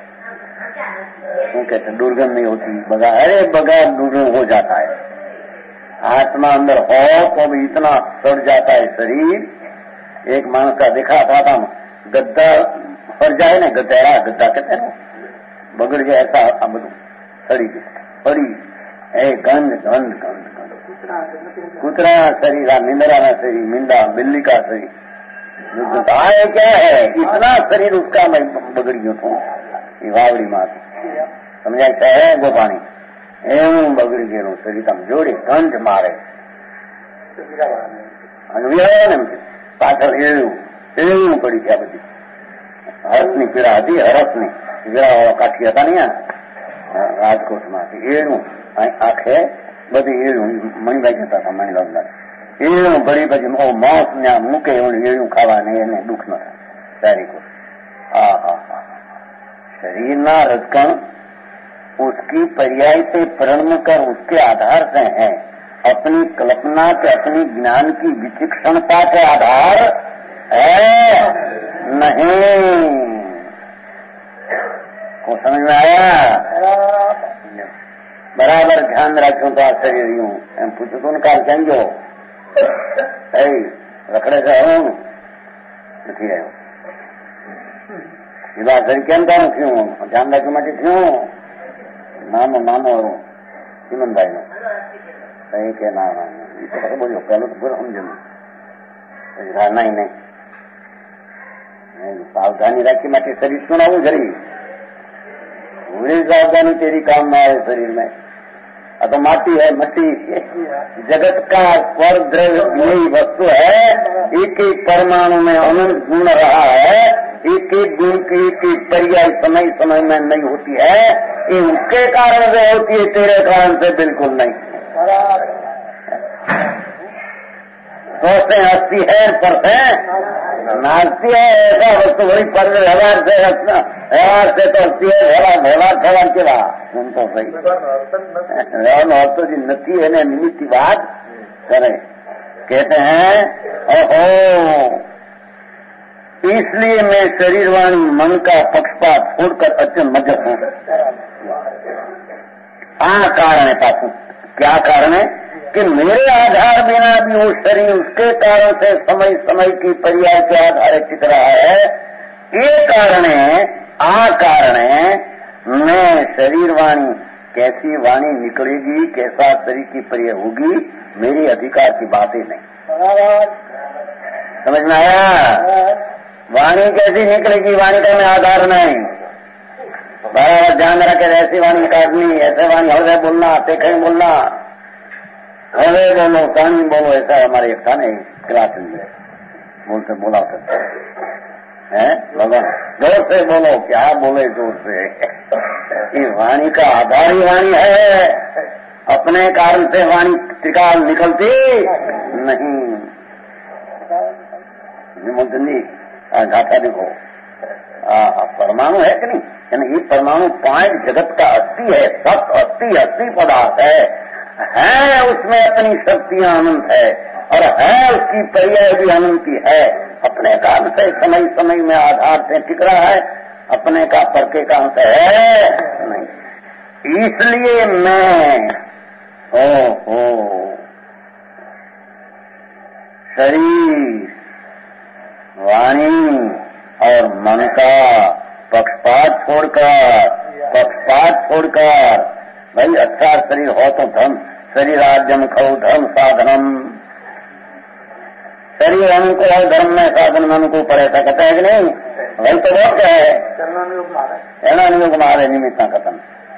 वो कहते दुर्गंध नहीं होती, बगैर अरे बगैर दुर्गंध हो जाता है। आत्मा अंदर हो तो भी इतना सड़ जाता है शरीर। एक मानस का देखा था गद्दा फर जाए ना, गद्दा गद्दा कहते हैं, बगड़ जाए ऐसा अब सड़ी पड़ी है, गंध गंध गंध गंध, कुतरा शरीर, निंदरा ना शरीर, मिंदा बिल्ली का शरीर, आए क्या है? इतना शरीर उसका मैं बगड़ी हूँ, ये वावड़ी मात समझाता है वो पानी एवं बगड़ी गए शरीर तम जोड़े गंध मारे पाछળ એવું પડી ગયા બધી હર્ષની પીડા હતી, હરસની પીડા કાઠી હતા ને રાજકોટમાંથી એનું આખે બધી એનું મણીભાઈ કહેતા હતા, મણીલાલ એનું ભરી પછી માંસ ને મૂકે એનું ખાવાને એને દુઃખ ન થાય સારી को। शरीर ना रजकण उसकी पर्याय से प्रणम कर उसके आधार से है, अपनी कल्पना के अपनी ज्ञान की विचक्षणता के आधार है नहीं। को समझ में आया? बराबर ध्यान रखो तो आ शरीर यूं एम पूछो तो उनका समझो रखड़े से हूं નથી રહ્યો એ વાત કેમ કરું થયું ધ્યાન રાખવા માટે થયું નાનો નાનો ચીમનભાઈ નો કે ના બોલ્યો પેલું તો પૂરો સમજે નહીં નહીં सावधानी रखी માટે शरीर सुनाવું जरी पूरी सावधानी तेरी काम में आए शरीर में। अब तो माटी है, मट्टी जगत का स्वर द्रव्य यही वस्तु है, एक एक परमाणु में अनंत गुण रहा है, एक एक गुण की एक एक पर्याय समय समय में नहीं होती है, ये उसके कारण से होती है, तेरे कारण से बिल्कुल नहीं। सोचते हंसती है परते नाचती है, ऐसा वस्तु बड़ी पर व्यवहार से तो हंसती है भोला ठेला के बाद सुन तो सही तो जी नती है निमित्ती बात करे कहते हैं ओहो इसलिए मैं शरीर वाणी मन का पक्षपात छोड़कर अत्यंत मजबूत हूं। कारण है पापू, क्या कारण है कि मेरे आधार बिना भी वो शरीर उसके कारण से समय समय की पर्याय के आधार टिक रहा है। ये कारण है कारण है मैं शरीर वाणी कैसी वाणी निकलेगी, कैसा शरीर की पर्याय होगी, मेरी अधिकार की बात ही नहीं। समझ में आया? वाणी कैसी निकलेगी, वाणी का मैं आधार नहीं। बराबर ध्यान रखे ऐसी वाणी काटनी, ऐसे वाणी हृदय बोलना, ते कहीं बोलना, हृदय बोलो पानी बोलो, ऐसा हमारे एक था नहीं क्लास में बोलते बोला करते हैं भगवान जोर से बोलो, क्या बोले जोर से। ये वाणी का आधार ही वाणी है, अपने कारण से वाणी त्रिकाल निकलती नहीं। जी गाथा देखो परमाणु है कि नहीं, यानी ये परमाणु पॉइंट जगत का अस्थि है, सत अस्थि पदार्थ है उसमें अपनी शक्तियां अनंत है और है उसकी पर्याय भी अनंत की है। अपने कारण से समय समय में आधार से टिक रहा है, अपने का पर के काम से है नहीं। इसलिए मैं शरीर वाणी और मन का पक्षपात छोड़कर भाई अच्छा शरीर हो तो धर्म शरीराज्यम खो धर्म साधनम, शरीर हमको है धर्म में साधन में हमको पड़े था कहते हैं कि नहीं, वही तो बहुत क्या है योग मारे निमित्त खत्म।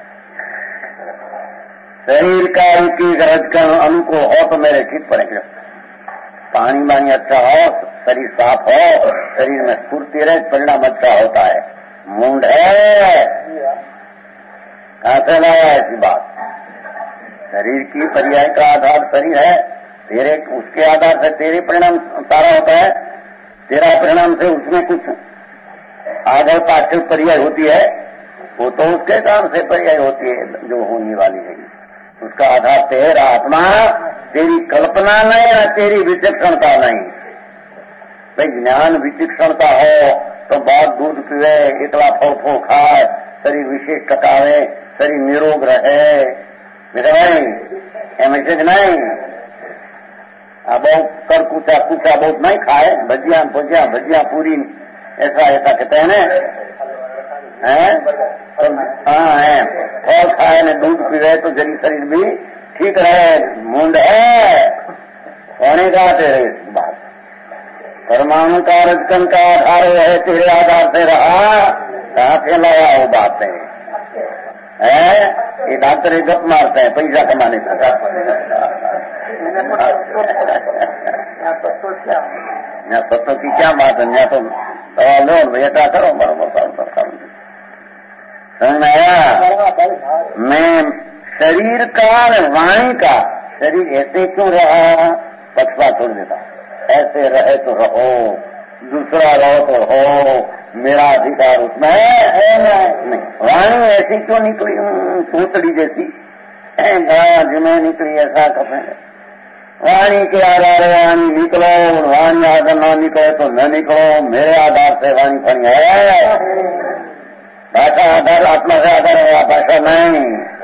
शरीर का एक रजकण अनुको हो तो मेरे ठीक पड़ेगा, पानी वानी अच्छा हो, शरीर साफ हो, शरीर में स्फूर्ति रहे, परिणाम अच्छा होता है। मूड है कहां से लाया ऐसी बात? शरीर की पर्याय का आधार शरीर है, तेरे उसके आधार से तेरे परिणाम सारा होता है, तेरा परिणाम से उसमें कुछ आधार पाठ्य पर्याय होती है, वो तो उसके कारण से पर्याय होती है जो होने वाली है। उसका आधार तेरा आत्मा, तेरी कल्पना नहीं है, तेरी विचक्षणता नहीं। भाई ज्ञान विचक्षणता हो तो बहुत दूध पीवे, इतना फो खाए, शरीर विशेष टकावे, शरीर निरोग रहे, मेरा भाई मैसेज नहीं। अब बहुत कर कुचा बहुत नहीं खाए, भजिया पूरी ऐसा कहते हैं ना, हाँ है फल खाए न दूध पीवे तो जरी शरीर भी ठीक रहे। मूंड है होने का तेरे बात परमाणु का रजकन का आधार है, तेरे आधार से रहा, कहां से लाया वो बात है? ये डॉक्टर गप मारते हैं पैसा कमाने का। यहाँ सत्य की क्या बात है, यहाँ तो सवाल लो बेटा करो बराबर करो। समझ में आया? मैं शरीर का वाणी का, शरीर ऐसे क्यों रहा, पक्षपात छोड़ देता, ऐसे रहे तो रहो, दूसरा रहो तो हो, मेरा अधिकार उसमें है नहीं। वाणी ऐसी क्यों निकली, सूतड़ी जैसी जिन्हें निकली ऐसा कहेंगे। वाणी के आधार वाणी निकलो, वाणी आधार न निकले तो न निकलो, मेरे आधार से वाणी फणी है। भाषा आधार आत्मा से आधार है, भाषा नहीं।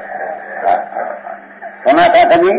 सुना था कभी?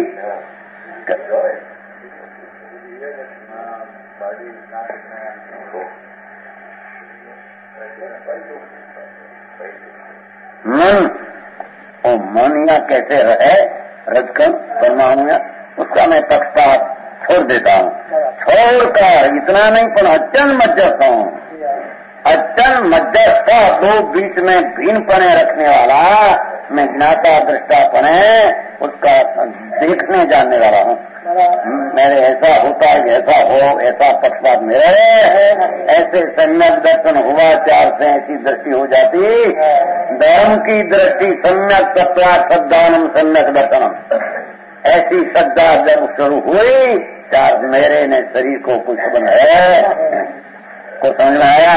मन, और मन या कैसे रहे रजकम परमाणु, उसका मैं पक्षपात छोड़ देता हूँ। छोड़कर इतना नहीं पर अचन मध्यस्थ हूँ। अचन मध्यस्थ दो बीच में भिन्नपने रखने वाला मैं ज्ञाता दृष्टापने उसका देखने जानने वाला हूँ। मेरे ऐसा होता है, ऐसा हो, ऐसा पक्षपात मेरे, ऐसे सम्यक दर्शन हुआ, चार से ऐसी दृष्टि हो जाती। धर्म की दृष्टि सम्यक तत्वा श्रद्धानम सम्यक दर्शनम, ऐसी श्रद्धा जब शुरू हुई, चार मेरे ने शरीर को कुछ बनाया को समझ में आया।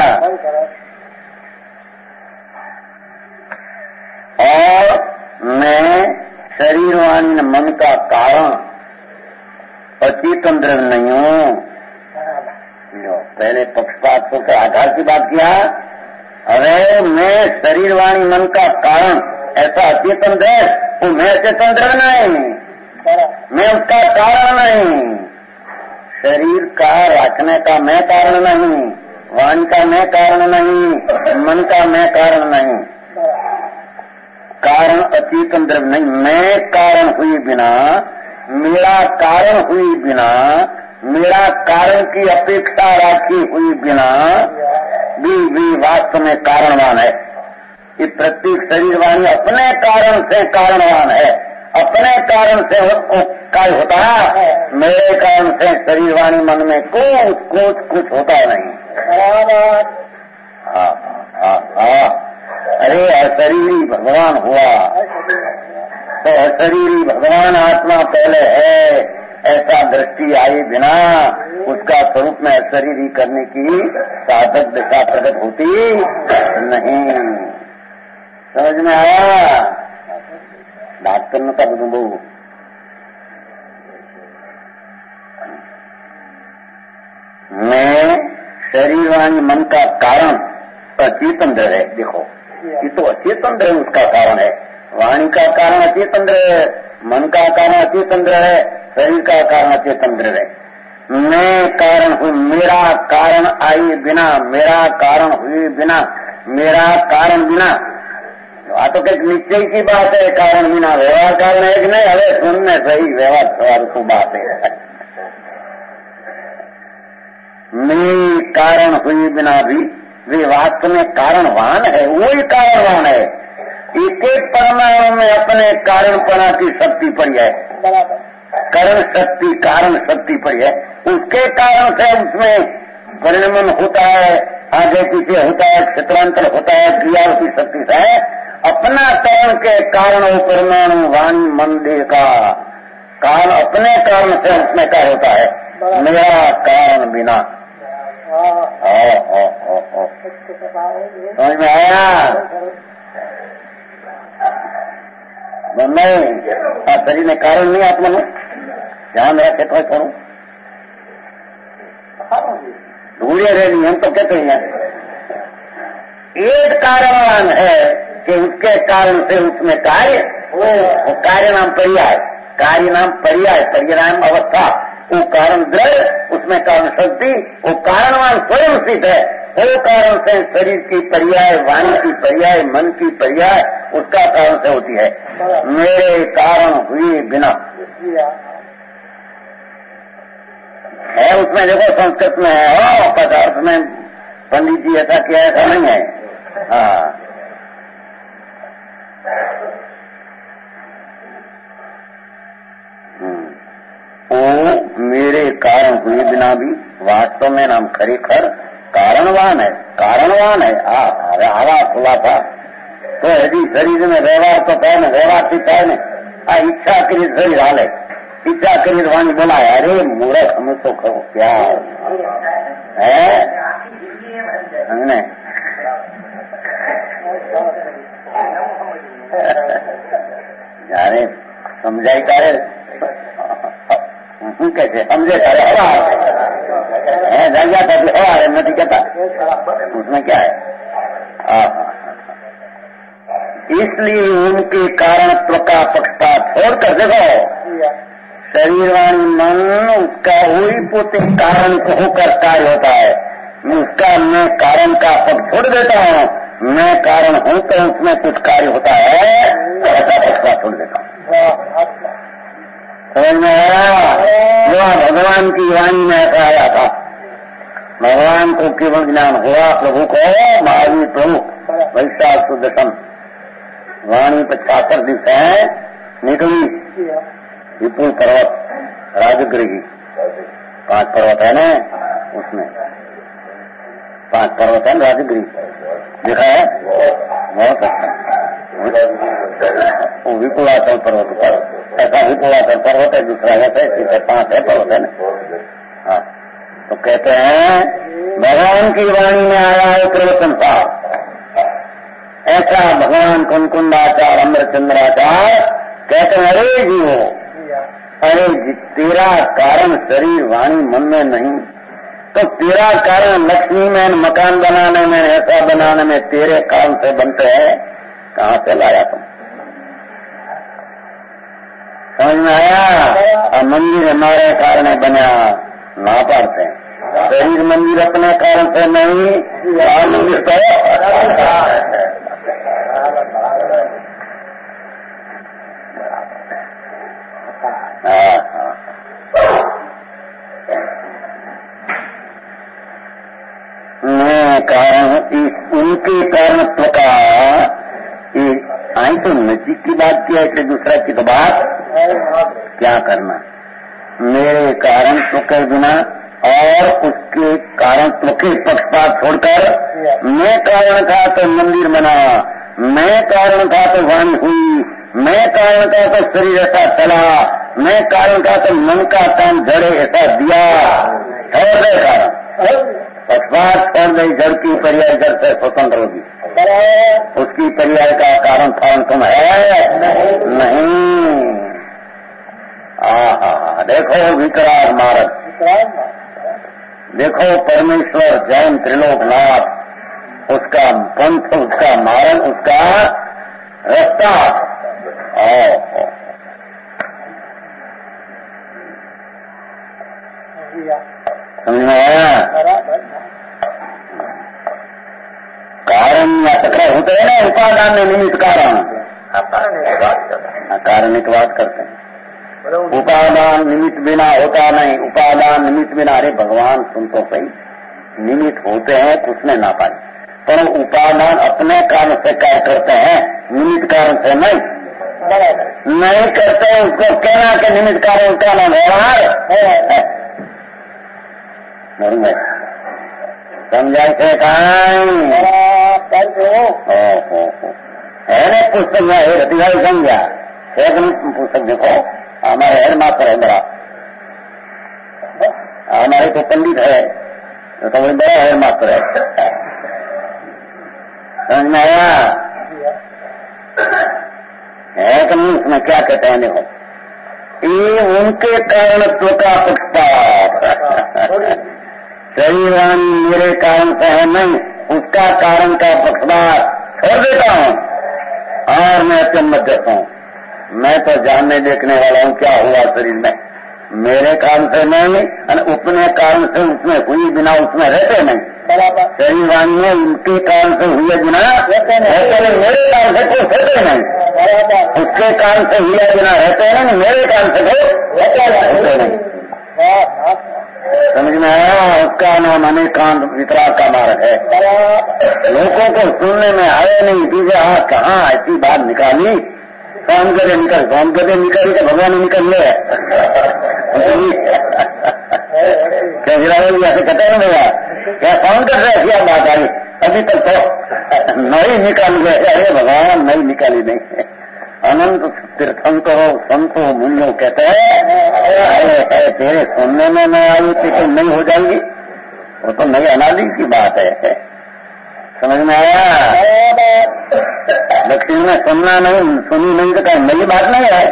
और मैं शरीर वाणी मन का कारण अचेतन द्रव्य नहीं हूँ। पहले पक्षपात को आधार की बात किया, अरे मैं शरीर वाणी मन का कारण ऐसा अचेतन द्रव्य, तो मैं अचेतन द्रव्य नहीं, मैं उसका कारण नहीं। शरीर का रखने का मैं कारण नहीं, वाणी का मैं कारण नहीं, मन का मैं कारण नहीं। कारण अचेतन द्रव्य नहीं, मैं कारण हुई बिना, मेरा कारण हुई बिना, मेरा कारण की अपेक्षा रखी हुई बिना भी वास्तव में कारणवान है। ये प्रत्येक शरीर वाणी अपने कारण से कारणवान है, अपने कारण से काय होता है, मेरे कारण से शरीर वाणी मन में कुछ होता नहीं। अरे अशरीरी भगवान हुआ तो अशरीरी भगवान आत्मा पहले है, ऐसा दृष्टि आई बिना उसका स्वरूप में अशरीरी करने की साधक दिशा प्रकट होती नहीं। समझ में आया? डॉक्टर ने तब बहु मैं शरीर वाणी मन का कारण अचेतन द्रव्य है। देखो ये तो अचेतन द्रव्य उसका कारण है, वाणी का कारण अचेतन द्रव्य है, मन का कारण अचेतन द्रव्य है, शरीर का कारण अचेतन द्रव्य है। मैं कारण हूँ, मेरा कारण आई बिना, मेरा कारण हुई बिना, मेरा कारण बिना, आ तो कई निश्चय की बात है। कारण बिना व्यवहार कारण है कि नहीं? अरे सुनने सही व्यवहार को बात है। मैं कारण हुई बिना भी वे वास्तव में कारणवान है, वही कारणवान है। एक एक परमाणु में अपने कारणपना की शक्ति पड़ी है, कारण शक्ति कारण शक्ति पड़ी है। उसके कारण से उसमें परिणमन होता है, आगे पीछे होता है, क्षेत्रांतर होता है, क्रिया की शक्ति से अपना कारण के कारण वो परमाणु वाणी मन देह का कारण अपने कारण से उसमें क्या होता है, मेरा कारण बिना। समझ में आया? नहीं, शरीर में कारण नहीं आत्मा में, ध्यान रखे तो करूं ढूंढे रहे नहीं, हम तो कहते हैं एक कारणवान है कि उसके कारण से उसमें कार्य, वो कार्य नाम पर्याय, कार्य नाम पर्याय, पर्याय नाम अवस्था, वो कारण द्रव्य, उसमें कारण शक्ति, वो कारणवान स्वयं सिद्ध है। वो कारण से शरीर की पर्याय, वाणी की पर्याय, मन की पर्याय उसका कारण से होती है। मेरे कारण हुए बिना है उसमें, देखो संस्कृत में है पदार्थ में पंडित जी ऐसा किया, ऐसा नहीं है। हाँ वो मेरे कारण हुए बिना भी वास्तव वास्तव में नाम खरेखर कारणवान है, कारणवान है। हवा खुला था तो यदि शरीर में व्यवहार तो है न, व्यवहार ठीक है न, इच्छा करी शरीर हाल है, इच्छा करी वाणी बोलाए, अरे मूर्ख हम तो कहो क्या है हमने यारे समझाई तारे कैसे समझे तारे हवा है जाया था कि हवा है नहीं कहता उसमें क्या है। इसलिए उनके कारणत्व का पक्षपात छोड़कर देखो शरीर वाणी मन उसका वही पोते कारण को होकर कार्य होता है। उसका मैं कारण का पक्ष छोड़ देता हूँ, मैं कारण हूँ तो उसमें कुछ कार्य होता है, ऐसा पक्षपात छोड़ देता हूँ। समझ में आया? वो भगवान की वाणी में ऐसा आया था। भगवान को केवल ज्ञान हुआ प्रभु को, महावीर प्रभु वैशाख सुदर्शन वाणी 75 दिवस है निकली विपुल पर्वत राजगृही 5 पर्वत है ना, उसमें 5 पर्वत है राजगृही देखा है, बहुत अच्छा। वो विपुलाचल पर्वत पर ऐसा विपुलाचल पर्वत है, दूसरा है 5 है पर्वत है ना। हाँ तो कहते हैं भगवान की वाणी में आया है प्रवचन साहब। ऐसा भगवान कुंकुंडाचार्य अमरचंद्राचार्य कहते हैं अरे जीवो, अरे तेरा कारण शरीर वाणी मन में नहीं तो तेरा कारण लक्ष्मी में मकान बनाने में ऐसा बनाने में तेरे कारण से बनते हैं, कहाँ से लाया तुम? समझ में आया? मंदिर हमारे कारण बना ना पाते हैं, शरीर मंदिर अपने कारण से नहीं, मंदिर तो मैं कारण उनके कारणत्व का आई तो नजीक की बात किया है, दूसरा की तो बात क्या करना। मेरे कारण के बिना और उसके कारण के पक्षपात छोड़कर मैं कारण था तो मंदिर बना, मैं कारण था तो वाणी हुई, मैं कारण था तो शरीर ऐसा चला, मैं कारण था तो मन का काम जड़े ऐसा दिया। छोड़ दे कारण, पक्षपात छोड़ दे, जड़ की पर्याय जड़ से स्वतंत्र होगी, उसकी पर्याय का कारण कारण तुम है नहीं। देखो विकराल मार्ग, देखो परमेश्वर जैन त्रिलोकनाथ, उसका पंथ, उसका मार्ग, उसका रास्ता। समझ में आया? कारण या टकराव होते हैं ना, उपादान में निमित्त कारण, कारण की बात करते हैं। उपादान निमित्त बिना होता नहीं, उपादान निमित्त बिना, अरे भगवान सुन तो सही, निमित्त होते हैं कुछ ने ना पाए, पर उपादान अपने कारण से कार्य करते हैं, निमित्त कारण से नहीं करते हैं। उसको कहना कि निमित्त कारण उसका नाम व्यवहार है। समझाए थे कहीं है ना पुस्तक में रतिभाई समझा एक पुस्तक देखो, हमारे हेड मास्टर है बड़ा, हमारे तो पंडित है तो वही बड़ा हेड मास्टर है। समझ में आया है कि नहीं? उसमें क्या कहते हैं देखो, ये उनके कारणत्व का पक्षपात, शरीर मेरे कारण से है नहीं, उसका कारण का पक्षपात छोड़ देता हूँ और मैं अत्यंत देता हूँ। मैं तो जानने देखने वाला हूँ क्या हुआ शरीर में, मेरे कारण से नहीं, अपने कारण से उसमें हुई बिना उसमें रहते नहीं। शरीर वाणी में उनके कारण से हुए बिना रहते नहीं, मेरे कारण से कुछ रहते नहीं, उसके कारण से हुए बिना रहते नहीं, मेरे कारण से रहते नहीं। समझ में आया? उसका नाम अनेकांत वितराग का मार्ग है। लोगों को सुनने में आए नहीं, तुझे कहाँ ऐसी बात निकाली काम करे निकल के भगवान निकल ले क्या गिरावे ऐसे कहते हैं ना भैया, क्या साउंड कर रहे क्या बात आई, अभी तक तो नहीं निकाल गए, अरे भगवान नहीं निकाली नहीं। अनंत तीर्थंकरो संतो मुनियों कहते हैं तेरे सुनने में न आई थी तो नहीं हो जाएगी, वो तो नई अनादि की बात है। समझ में आया? लक्ष्मी में सुनना नहीं, सुनी नहीं तो क्या नई बात नहीं है।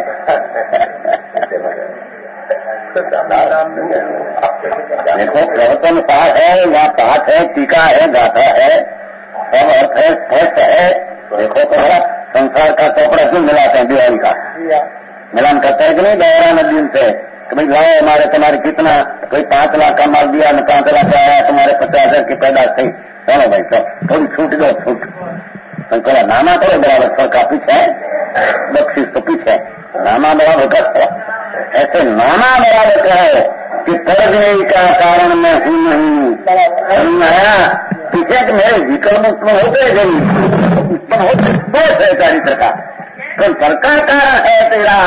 देखो प्रवचन पाठ है, यहाँ पाठ है, टीका है, गाथा है, सब अर्थ है, स्पष्ट है। देखो तो संसार का कपड़ा क्यों मिलाते हैं, दिवाली का मिलान करता है कि नहीं दायरा नदी से कि भाई लाओ हमारे तुम्हारे कितना, कोई 5 लाख का माल दिया, 5 लाख का आया, तुम्हारे 50,000 की पैदाश थी, चलो भाई सब थोड़ी छूट दो, छूट थोड़ा नाना करो बराबर, सर का पीछे बख्शीश तो पीछे नाना बराबर कर, ऐसे नाना बराबर कहो कि तरजने का कारण मैं हूं नहीं आया पीछे कि मेरे विकल्प उत्पन्न हो गए, गई उत्पन्न होते दोष है चरित्र का, तो सरकार कारण है तेरा।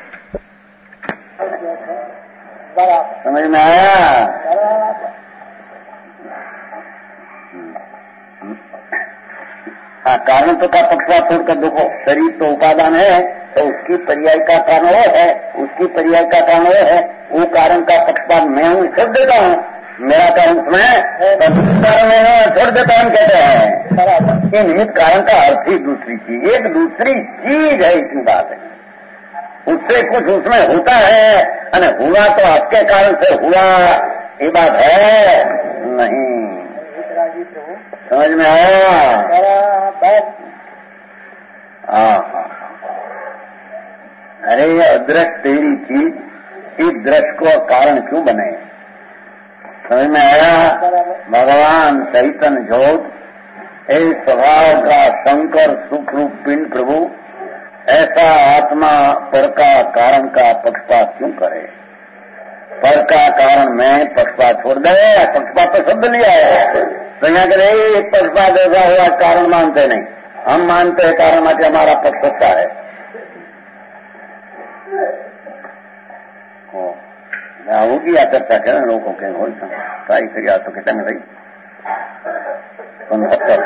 समझ में आया? हाँ, कारण तो का पक्षपात छोड़कर देखो, शरीर तो उपादान है तो उसकी पर्याय का कारण वो है, उसकी पर्याय का कारण वो है, वो कारण का पक्षपात मैं हूँ छोड़ देता हूँ, मेरा कारण उसमें कारण मैं छोड़ देता हूँ कहते हैं। ये निमित्त कारण का अर्थ ही दूसरी चीज, एक दूसरी चीज है, इतनी बात है। उससे कुछ उसमें होता है, अरे हुआ तो आपके कारण से हुआ, ये बात है नहीं। समझ में आया? अरे ये अदृश्य तेरी चीज इस दृश्य को कारण क्यों बने? समझ में आया? भगवान चैतन्य ज्योत एक स्वभाव का शंकर सुख रूप पिंड प्रभु, ऐसा आत्मा पर का कारण का पक्षपात क्यों करे? पर का कारण में पक्षपात छोड़ दे, पक्षपात तो शब्द लिया है तो यहाँ करे एक पक्षपात ऐसा हुआ, कारण मानते नहीं, हम मानते हैं कारण आके हमारा पक्ष सत्ता है। होगी या चर्चा करें लोगों के हो सारी क्रिया तो कहते भाई 75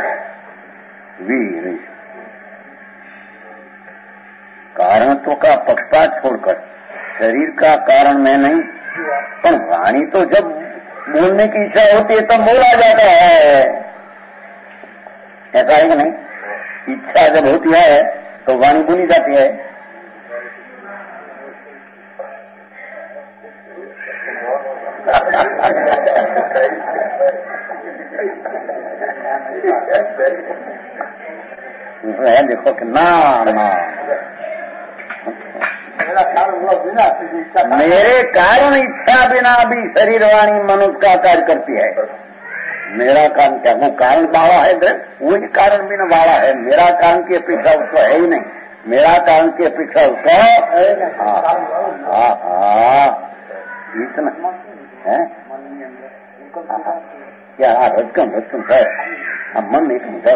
कारणत्व का पक्षपात छोड़कर शरीर का कारण में नहीं, पर वाणी तो जब बोलने की इच्छा होती है तब बोला जाता है, ऐसा है कि नहीं? इच्छा जब होती है तो वाणी बोली जाती है। देखो कि ना मेरे कारण इच्छा बिना भी शरीर वाणी मनुष्य का कार्य करती है। मेरा कारण क्या, वो कारण बाड़ा है, वही कारण बिना बाड़ा है, मेरा कारण की अपेक्षा उसको है ही नहीं, मेरा कारण की अपेक्षा उसको इतना है क्या? रजकम है मन नहीं समझा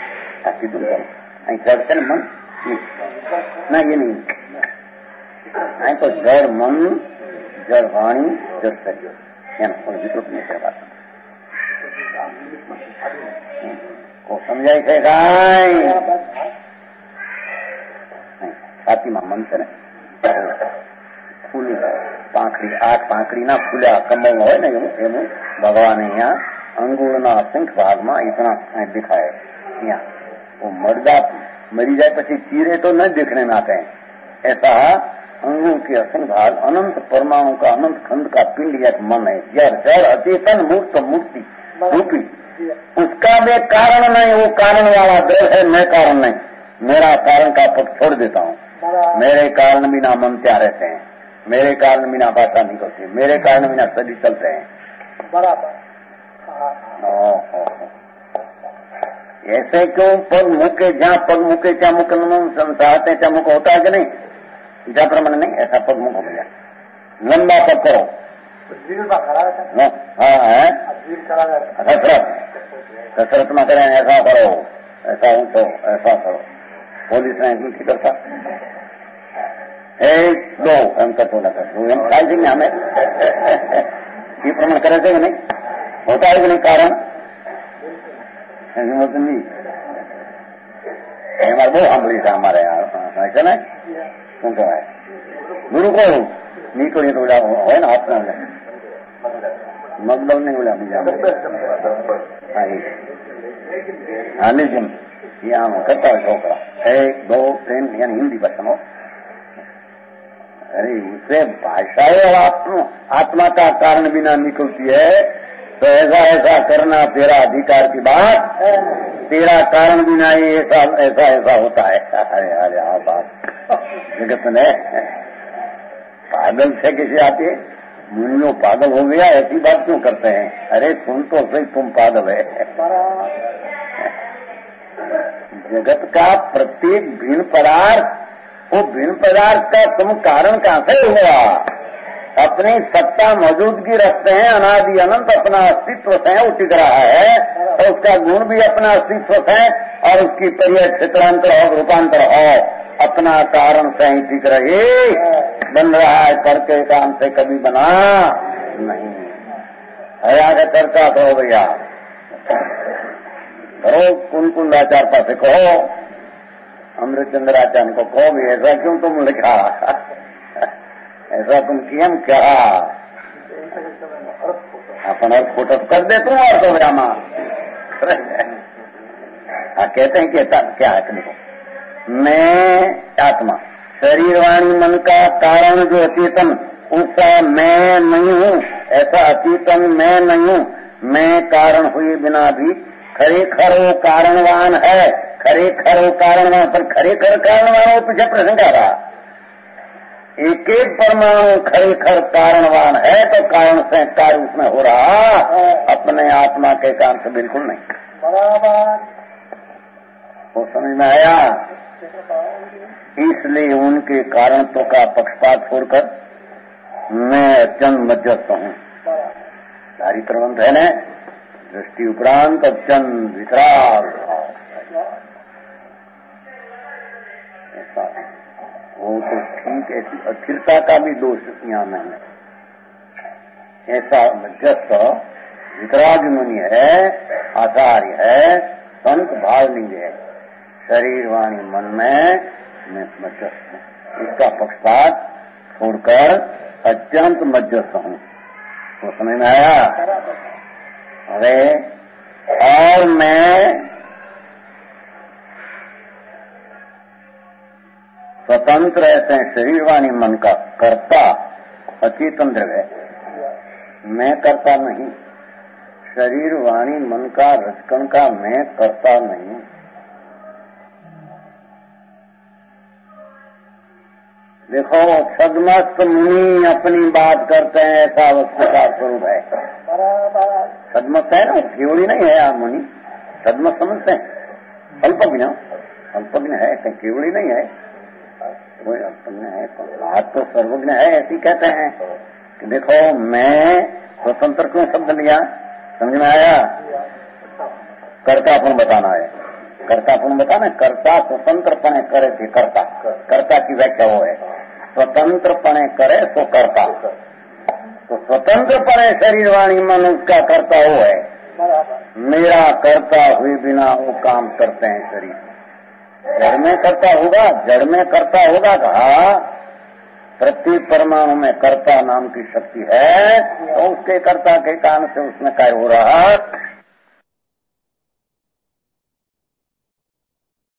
ऐसा मन ना, ये नहीं है तो जड़ मन जड़ वाणी जड़ शरीर विकृत नहीं कर पाता को समझाई थे छाती में मन से फूली પાંખડી 8 પાંખડીના ફૂલા કમળ હોય ને એનું ભગવાને અહીંયા અંગુળના અસંખ્ય ભાગમાં इतना दिखाए। यहाँ वो मर्दा मरी जाए પછી चीरे तो न दिखने में आते हैं, ऐसा अंगुल के असंख्य भाग अनंत परमाणु का अनंत खंड का पिंड एक मन है, जड़ जड़ अचेतन मूर्त मूर्ति रूपी, उसका भी कारण नहीं, वो कारण वाला द्रव्य है, मैं कारण नहीं, मेरा कारण का पक्ष छोड़ देता हूँ। मेरे कारण बिना मन क्या रहते हैं, मेरे कारण बिना भाषा नहीं करती, मेरे कारण बिना सभी चलते हैं। बराबर ऐसे क्यों पग मुके, जहाँ पग मुके क्या मुख चाहते हैं, क्या मुख होता है कि नहीं? जहाँ प्रमाण नहीं, ऐसा पग मुख हो गया, लंबा पग करो। हाँ है कसरत में करें, ऐसा करो, ऐसा ऊँचो, ऐसा करो। पुलिस ने की करता एक दो हम कटो न कटो हम खाई देंगे हमें ये प्रमाण करे थे कि नहीं? होता है कि नहीं? कारण नहीं हमारे बहुत हम्बली था हमारे यहाँ ऐसा ना क्यों क्या है गुरु को नीको नहीं बोला है ना अपना मतलब नहीं बोला हाँ लेकिन यहाँ करता है छोकरा एक दो तीन यानी हिंदी भाषा में अरे उससे भाषाएं आत्मा का कारण बिना निकलती है तो ऐसा ऐसा करना तेरा अधिकार की बात तेरा कारण बिना ये ऐसा ऐसा ऐसा होता है। अरे अरे हाँ बात जगत में पागल से कैसे आते मुनियों पागल हो गया ऐसी बात क्यों करते हैं? अरे सुन तो सही तुम पागल है। जगत का प्रत्येक भिन्न पदार्थ वो भिन्न पदार्थ का तुम कारण कहां से हुआ? अपनी सत्ता मौजूदगी रखते हैं अनादि अनंत अपना अस्तित्व से वो टिक रहा है तो उसका गुण भी अपना अस्तित्व से और उसकी पर्याय क्षेत्रांतर हो रूपांतर हो अपना कारण से ही टिक रही बन रहा है करके काम से कभी बना नहीं है। आगे चर्चा तो हो भैया करो कुंकुंदाचार्य पास कहो अमृतचंद्राचार्य को कहो भी ऐसा क्यों तुम लिखा ऐसा तुम किया क्या अपन अर्थ फोटो कर दे तुम और तो रामा कहते हैं कि क्या है देखो मैं आत्मा शरीर वाणी मन का कारण जो अचेतन उसका मैं नहीं हूँ ऐसा अचेतन मैं नहीं हूँ मैं कारण हुए बिना भी खरेखर वो कारणवान है खरेखर वो कारणवान पर खरेखर कारणवान वो पीछे प्रश्न कर रहा एक एक परमाणु खरेखर कारणवान है तो कारण से कार्य उसमें हो रहा अपने आत्मा के कारण से बिल्कुल नहीं। बराबर वो समझ में आया? इसलिए उनके कारणत्व का पक्षपात छोड़कर मैं अत्यंत मध्यस्थ हूँ। सारी प्रबंध है न दृष्टि उपरांत अत्यंत वितराग वो तो ठीक ऐसी अस्थिरता का भी दोष यहाँ नहीं है। ऐसा मध्यस्थ वितराग मुनि है आचार्य है संत भावलिंग है शरीर वाणी मन में मैं मध्यस्थ हूँ इसका पक्षपात छोड़कर अत्यंत मध्यस्थ हूँ। तो समझ में आया? अरे और मैं स्वतंत्र रहते हैं शरीर वाणी मन का कर्ता अचेतन द्रव्य मैं करता नहीं शरीर वाणी मन का रचकन का मैं करता नहीं। देखो सदमस्त मुनि अपनी बात करते हैं ऐसा वस्तु का स्वरूप है। सदमस्त है ना केवड़ी नहीं है आप मुनि सदमस्त समझते हैं अल्पज्ञ है कहीं केवड़ी नहीं है कोई अल्पज्ञ है बात तो सर्वज्ञ है ऐसी कहते हैं कि देखो मैं स्वतंत्र क्यों शब्द लिया समझ में आया? कर्तापन बताना है कर्तापन बताना कर्ता स्वतंत्रपणे करे थे कर्ता की व्याख्या वो है स्वतंत्रपणे करे सो कर्ता तो स्वतंत्रपणे शरीर वाणी मन उसका कर्ता वो है। मेरा कर्ता हुए बिना वो काम करते हैं शरीर जड़ में करता होगा कहा प्रत्येक परमाणु में कर्ता नाम की शक्ति है तो उसके कर्ता के कारण से उसमें कार्य हो रहा